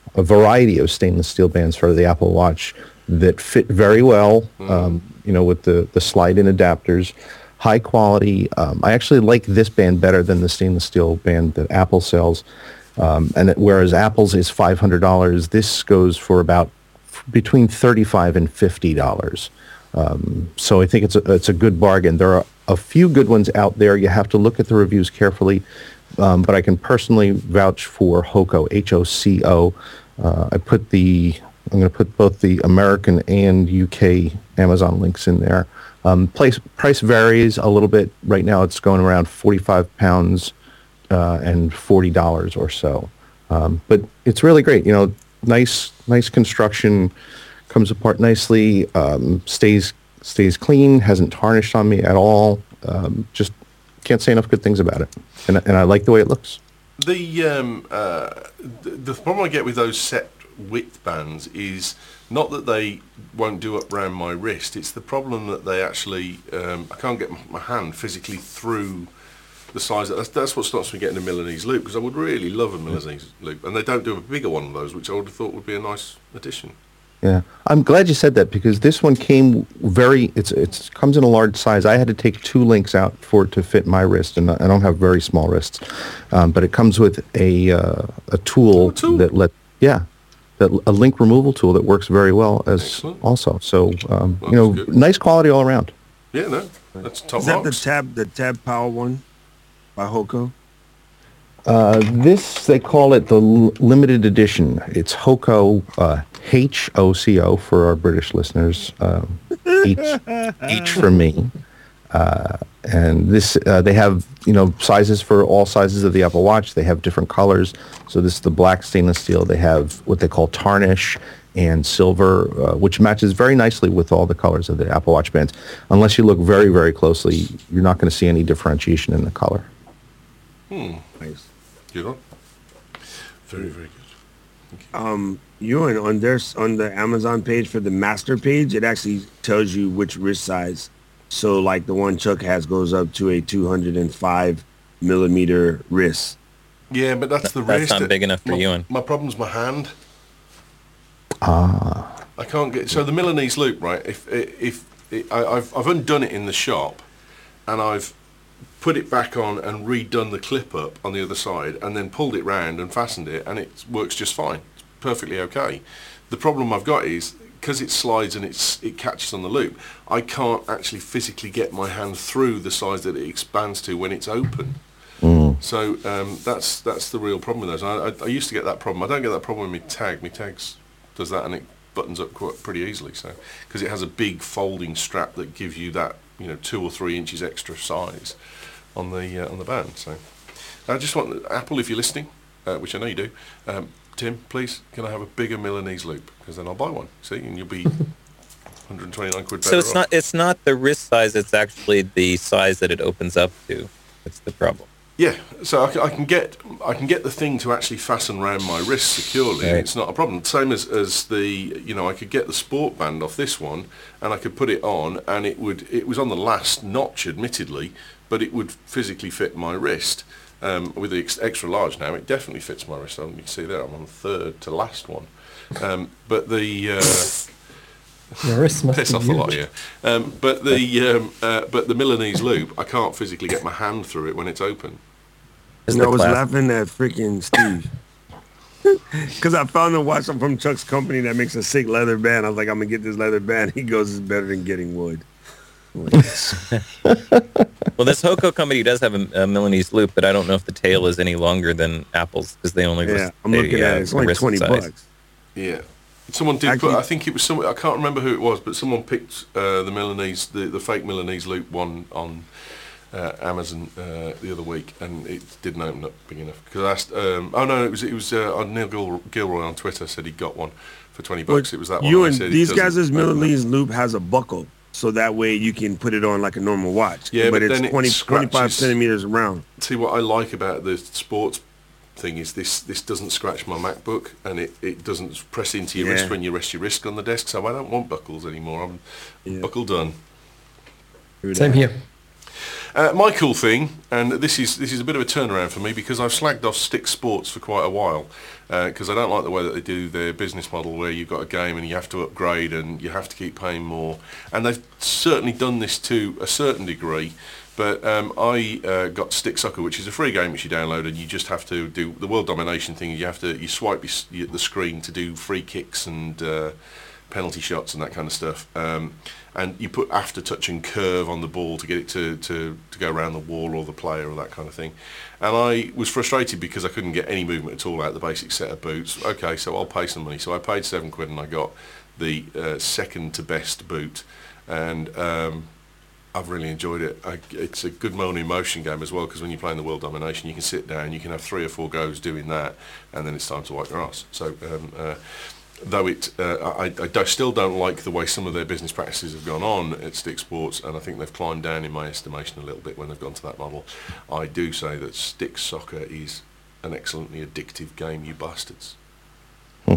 a variety of stainless steel bands for the Apple Watch that fit very well, with the slide-in adapters, high quality. I actually like this band better than the stainless steel band that Apple sells. Whereas Apple's is $500, this goes for about between $35 and $50. So I think it's a good bargain. There are a few good ones out there. You have to look at the reviews carefully, but I can personally vouch for Hoco, H-O-C-O. I'm going to put both the American and UK Amazon links in there. Price varies a little bit. Right now it's going around £45 and $40 or so. But it's really great. Nice construction, comes apart nicely, stays clean, hasn't tarnished on me at all. Just can't say enough good things about it. And I like the way it looks. The problem I get with those set width bands is not that they won't do up around my wrist, it's the problem that they actually I can't get my hand physically through the size. That's what stops me getting a Milanese loop, because I would really love a Milanese loop, and they don't do a bigger one of those, which I would have thought would be a nice addition. Yeah, I'm glad you said that, because this one came it comes in a large size. I had to take 2 links out for it to fit my wrist, and I don't have very small wrists, but it comes with a tool that a link removal tool that works very well as Excellent. Also. So nice quality all around. Yeah, no, that's top. Is that the Tab Power one by Hoco? This, they call it the limited edition. It's Hoco, H-O-C-O for our British listeners. H for me. And this, they have, sizes for all sizes of the Apple Watch. They have different colors. So this is the black stainless steel. They have what they call tarnish and silver, which matches very nicely with all the colors of the Apple Watch bands. Unless you look very, very closely, you're not going to see any differentiation in the color. Nice. Good one. Very, very good. Ewan, on the Amazon page for the master page, it actually tells you which wrist size. So like the one Chuck has goes up to a 205 millimeter wrist. Yeah, but that's the wrist. That's not big enough for Ewan. My problem's my hand. I can't get, so the Milanese loop, right? I've undone it in the shop, and I've put it back on and redone the clip up on the other side, and then pulled it round and fastened it, and it works just fine. It's perfectly okay. The problem I've got is, because it slides and it catches on the loop, I can't actually physically get my hand through the size that it expands to when it's open. So that's the real problem with those. I used to get that problem. I don't get that problem with my tag. My tags does that, and it buttons up pretty easily. So because it has a big folding strap that gives you that 2 or 3 inches extra size on the band. So I just want Apple, if you're listening, which I know you do. Tim, please, can I have a bigger Milanese loop? Because then I'll buy one. See, and you'll be 129 quid better. So it's not the wrist size; it's actually the size that it opens up to. That's the problem. Yeah, so I can get the thing to actually fasten around my wrist securely. Right. It's not a problem. Same as the I could get the sport band off this one, and I could put it on, and it was on the last notch, admittedly, but it would physically fit my wrist. With the extra large now, it definitely fits my wrist. You can see there, I'm on the third to last one. But the your wrist must piss be off a lot, yeah. But the Milanese loop, I can't physically get my hand through it when it's open. I was laughing at freaking Steve because I found a watch from Chuck's company that makes a sick leather band. I was like, I'm gonna get this leather band. He goes, it's better than getting wood. Well, this Hoco company does have a Milanese loop, but I don't know if the tail is any longer than Apple's, because they only I'm looking at it. It's like $20. Yeah. Someone did put, I think it was I can't remember who it was, but someone picked the Milanese, the fake Milanese loop one on Amazon the other week, and it didn't open up big enough. Because I asked, it was Neil Gilroy on Twitter said he got one for $20. Well, it was that one. These guys' Milanese loop has a buckle, so that way you can put it on like a normal watch. Yeah, but it's 25 centimeters around. See, what I like about the sports thing is this doesn't scratch my MacBook, and it doesn't press into your wrist when you rest your wrist on the desk, so I don't want buckles anymore. I'm buckle done. Same here. My cool thing, and this is a bit of a turnaround for me because I've slagged off Stick Sports for quite a while because I don't like the way that they do their business model where you've got a game and you have to upgrade and you have to keep paying more. And they've certainly done this to a certain degree. But I got Stick Soccer, which is a free game which you download, and you just have to do the world domination thing. You swipe the screen to do free kicks and penalty shots and that kind of stuff. And you put after touch and curve on the ball to get it to go around the wall or the player or that kind of thing. And I was frustrated because I couldn't get any movement at all out of the basic set of boots. Okay, so I'll pay some money. So I paid £7 and I got the second to best boot. And I've really enjoyed it. It's a good moaning motion game as well because when you're playing the world domination, you can sit down, you can have 3 or 4 goes doing that, and then it's time to wipe your ass. So, though I still don't like the way some of their business practices have gone on at Stick Sports, and I think they've climbed down in my estimation a little bit when they've gone to that model. I do say that Stick Soccer is an excellently addictive game, you bastards. There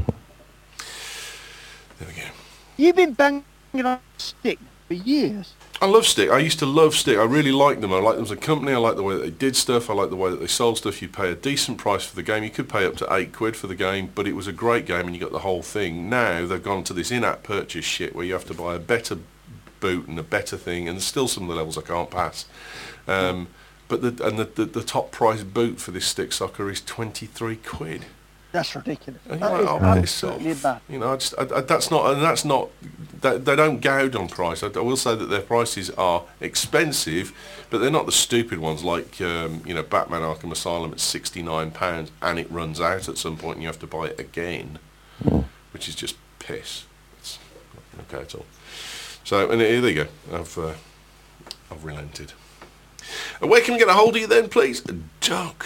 we go. You've been banging on Stick for years. I love Stick. I used to love Stick. I really liked them. I liked them as a company. I liked the way that they did stuff. I liked the way that they sold stuff. You pay a decent price for the game. You could pay up to £8 for the game, but it was a great game and you got the whole thing. Now they've gone to this in-app purchase shit where you have to buy a better boot and a better thing, and there's still some of the levels I can't pass. But the top price boot for this Stick Soccer is £23. That's ridiculous. And That you're like, is oh, absolutely bad. you know, that's not they don't gouge on price. I will say that their prices are expensive, but they're not the stupid ones like Batman Arkham Asylum at £69 and it runs out at some point and you have to buy it again, which is just piss. It's not okay at all. So, and there you go. I've relented. Where can we get a hold of you then, please, Doc?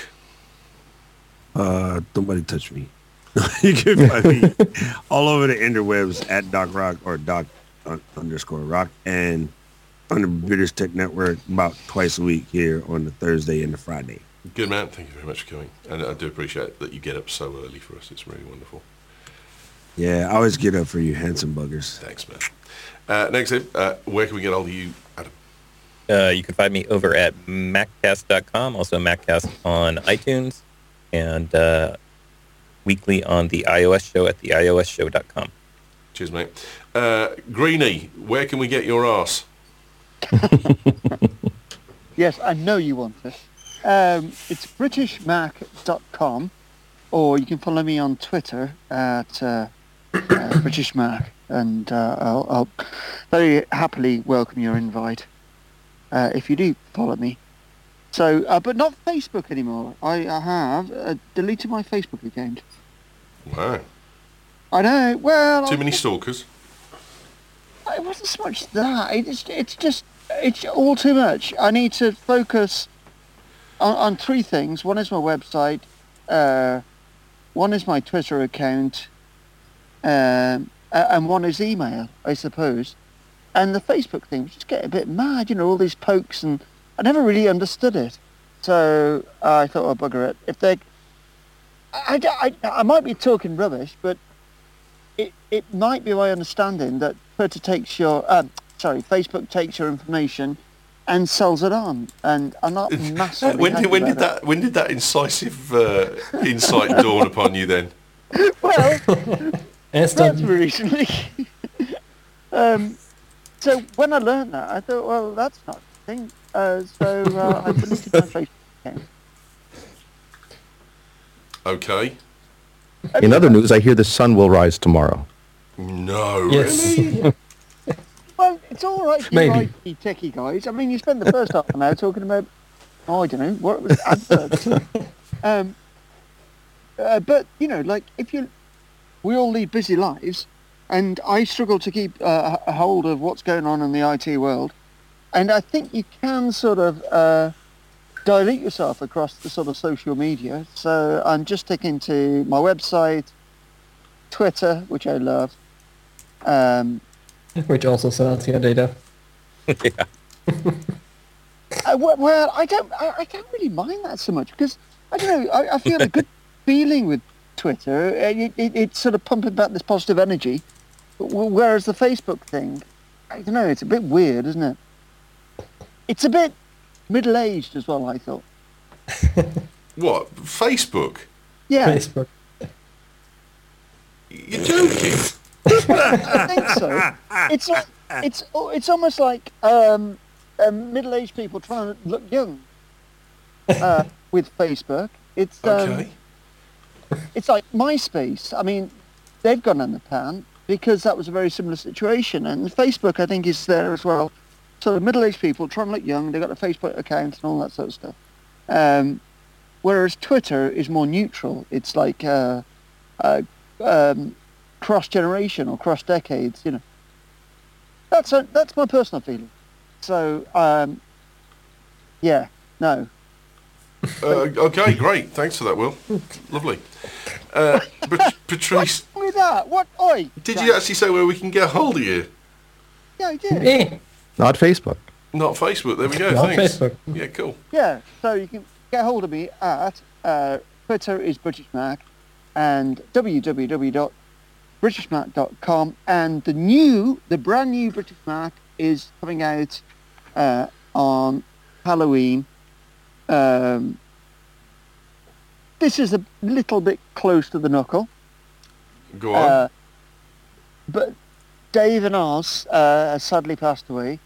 Nobody touch me. You can find me all over the interwebs at Doc Rock or Doc_Rock, and on the British Tech Network about twice a week here on the Thursday and the Friday. Good man. Thank you very much for coming. And I do appreciate that you get up so early for us. It's really wonderful. Yeah, I always get up for you handsome buggers. Thanks, man. Next up, where can we get hold of you, Adam? You can find me over at maccast.com, also Maccast on iTunes, and weekly on the iOS show at theiOSshow.com. Cheers, mate. Greenie, where can we get your arse? Yes, I know you want this. It's britishmac.com, or you can follow me on Twitter at britishmac, and I'll very happily welcome your invite if you do follow me. So, but not Facebook anymore. I have deleted my Facebook account. Wow. I know. Well, Too many stalkers. It wasn't so much that. It's all too much. I need to focus on 3 things. One is my website. One is my Twitter account. And one is email, I suppose. And the Facebook thing was just getting a bit mad. All these pokes, and I never really understood it. So I thought, bugger it. If they, I might be talking rubbish, but it might be my understanding that Twitter takes your, Facebook takes your information and sells it on, and I'm not massively when did that incisive insight dawn upon you then? Well, that's recently. So when I learned that, I thought, well, that's not a thing. So I deleted my Facebook account. Okay. In other news, I hear the sun will rise tomorrow. No, Yes. really? Well, it's all right, you Maybe. IT techie guys. I mean, you spent the first half an hour talking about, I don't know, what was adverts. But, we all lead busy lives, and I struggle to keep a hold of what's going on in the IT world. And I think you can sort of dilute yourself across the sort of social media. So I'm just sticking to my website, Twitter, which I love. Which also sells your data. Yeah. Well, I don't really mind that so much because I don't know. I feel a good feeling with Twitter. It's sort of pumping back this positive energy, whereas the Facebook thing, I don't know. It's a bit weird, isn't it? It's a bit middle-aged as well, I thought. What? Facebook? Yeah, Facebook. You're joking. I think so. It's like, it's almost like middle-aged people trying to look young with Facebook. It's Okay. it's like MySpace. I mean, they've gone on the pan because that was a very similar situation. And Facebook, I think, is there as well. So the middle-aged people trying to look young, they've got a Facebook account and all that sort of stuff. Whereas Twitter is more neutral. It's like cross-generation or cross-decades, you know. That's my personal feeling. So, yeah, no. Okay, great. Thanks for that, Will. Lovely. Patrice, What's wrong with that? What? Oi! did you actually say where we can get hold of you? Yeah, I did. Eh, Not Facebook. Not Facebook. There we go. Not Thanks. Facebook. Yeah, cool. Yeah, so you can get hold of me at Twitter is British Mac and www.britishmac.com, and the brand new British Mac is coming out on Halloween. This is a little bit close to the knuckle, Go on. but Dave and Oz has sadly passed away.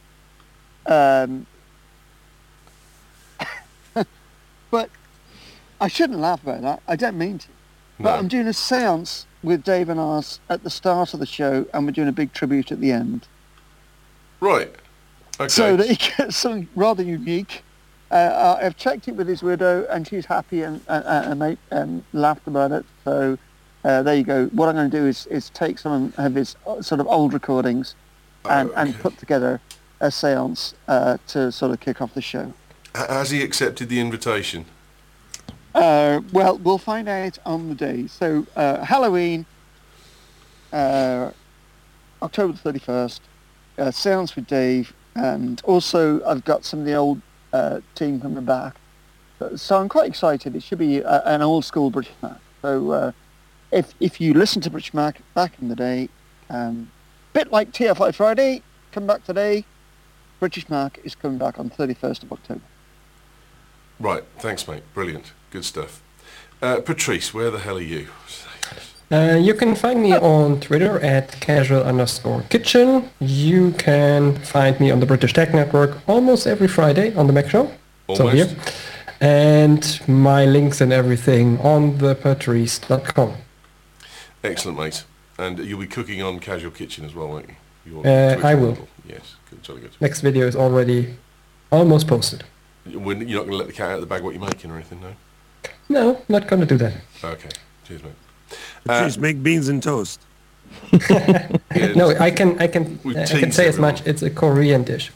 But I shouldn't laugh about that. I don't mean to. But No. I'm doing a seance with Dave and Oz at the start of the show, and we're doing a big tribute at the end. Right. Okay. So that he gets something rather unique. I've checked it with his widow, and she's happy and laughed about it. So there you go. What I'm going to do is take some of his sort of old recordings and put together a seance to sort of kick off the show. Has he accepted the invitation? Well, we'll find out on the day. So Halloween, October the 31st, seance with Dave, and also I've got some of the old team coming back. So I'm quite excited. It should be an old school British Mac. So if you listen to British Mac back in the day, bit like TFI Friday, come back today, British Mac is coming back on 31st of October. Right. Thanks, mate. Brilliant. Good stuff. Patrice, where the hell are you? You can find me on Twitter at casual_kitchen. You can find me on the British Tech Network almost every Friday on the Mac Show. So Almost. here. And my links and everything on thepatrice.com. Excellent, mate. And you'll be cooking on Casual Kitchen as well, won't you? Your Twitter I will. handle. Yes. Good. Jolly good. Next video is already almost posted. You're not going to let the cat out of the bag what you're making or anything, no? No, not going to do that. Okay. Cheers, mate. Patrice, make beans and toast. Yeah, No, I can We've say teased as everyone. much. It's a Korean dish.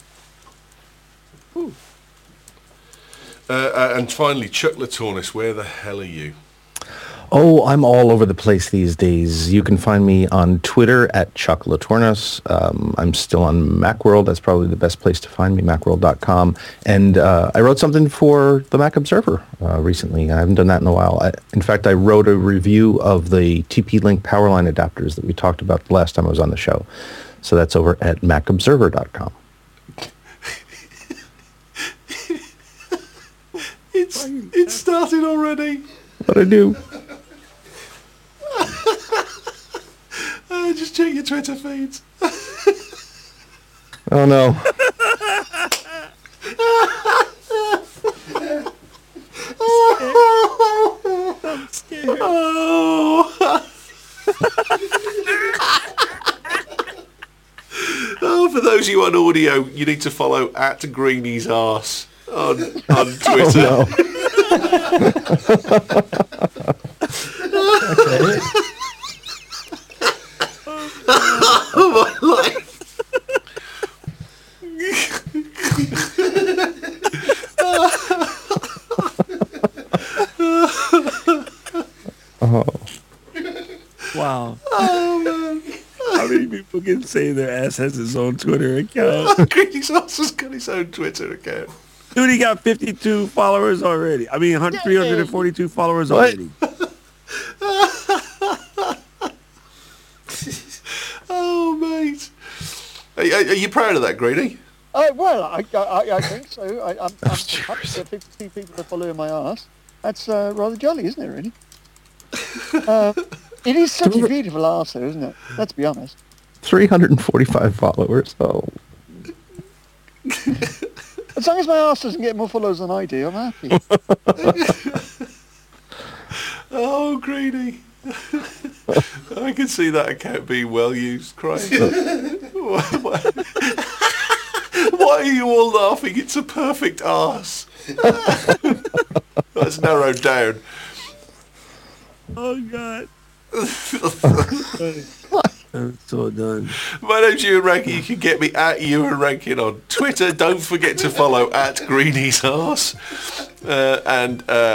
and finally, Chuck Latornis, where the hell are you? Oh, I'm all over the place these days. You can find me on Twitter at Chuck Latornis. I'm still on Macworld. That's probably the best place to find me, macworld.com. And I wrote something for the Mac Observer recently. I haven't done that in a while. In fact, I wrote a review of the TP-Link Powerline adapters that we talked about the last time I was on the show. So that's over at macobserver.com. It's started already. What I do? Just check your Twitter feeds. Oh no. I'm scared. Oh, for those of you on audio, you need to follow at Greeny's arse on Twitter. Oh, Okay. Oh, my life. Oh. Wow. Oh, man. How many people can say their ass has his own Twitter account? Greeny's arse has got his own Twitter account. Dude, he got 52 followers already. I mean, 342 followers What? already. Oh, mate. Are you proud of that, Greeny? I think so. I'm happy to get 52 people to follow my arse. That's rather jolly, isn't it, really? It is such a beautiful arse, though, isn't it? Let's be honest. 345 followers. Oh. As long as my arse doesn't get more followers than I do, I'm happy. Oh, Greeny. I can see that account being well used, Craig. Why are you all laughing? It's a perfect arse. That's narrowed down. Oh, God. I'm so done. My name's Ewan Rankin. You can get me at Ewan Rankin on Twitter. Don't forget to follow at Greeny's Arse. I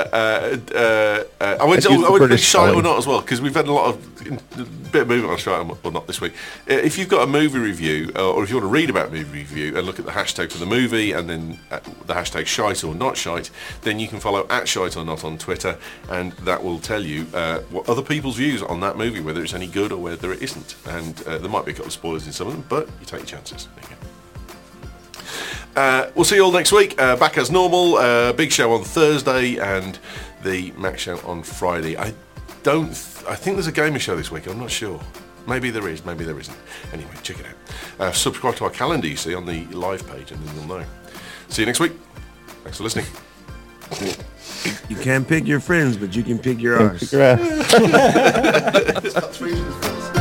went to Shite or Not as well, because we've had a bit of movement on Shite or Not this week. If you've got a movie review, or if you want to read about a movie review and look at the hashtag for the movie and then the hashtag Shite or Not Shite, then you can follow at Shite or Not on Twitter, and that will tell you what other people's views on that movie, whether it's any good or whether it isn't. And there might be a couple of spoilers in some of them, but you take your chances. There you go. We'll see you all next week. Back as normal. Big show on Thursday and the Mac show on Friday. I think there's a gaming show this week. I'm not sure. Maybe there is. Maybe there isn't. Anyway, check it out. Subscribe to our calendar, you see, on the live page, and then you'll know. See you next week. Thanks for listening. You can't pick your friends, but you can pick your arse. Pick your ass.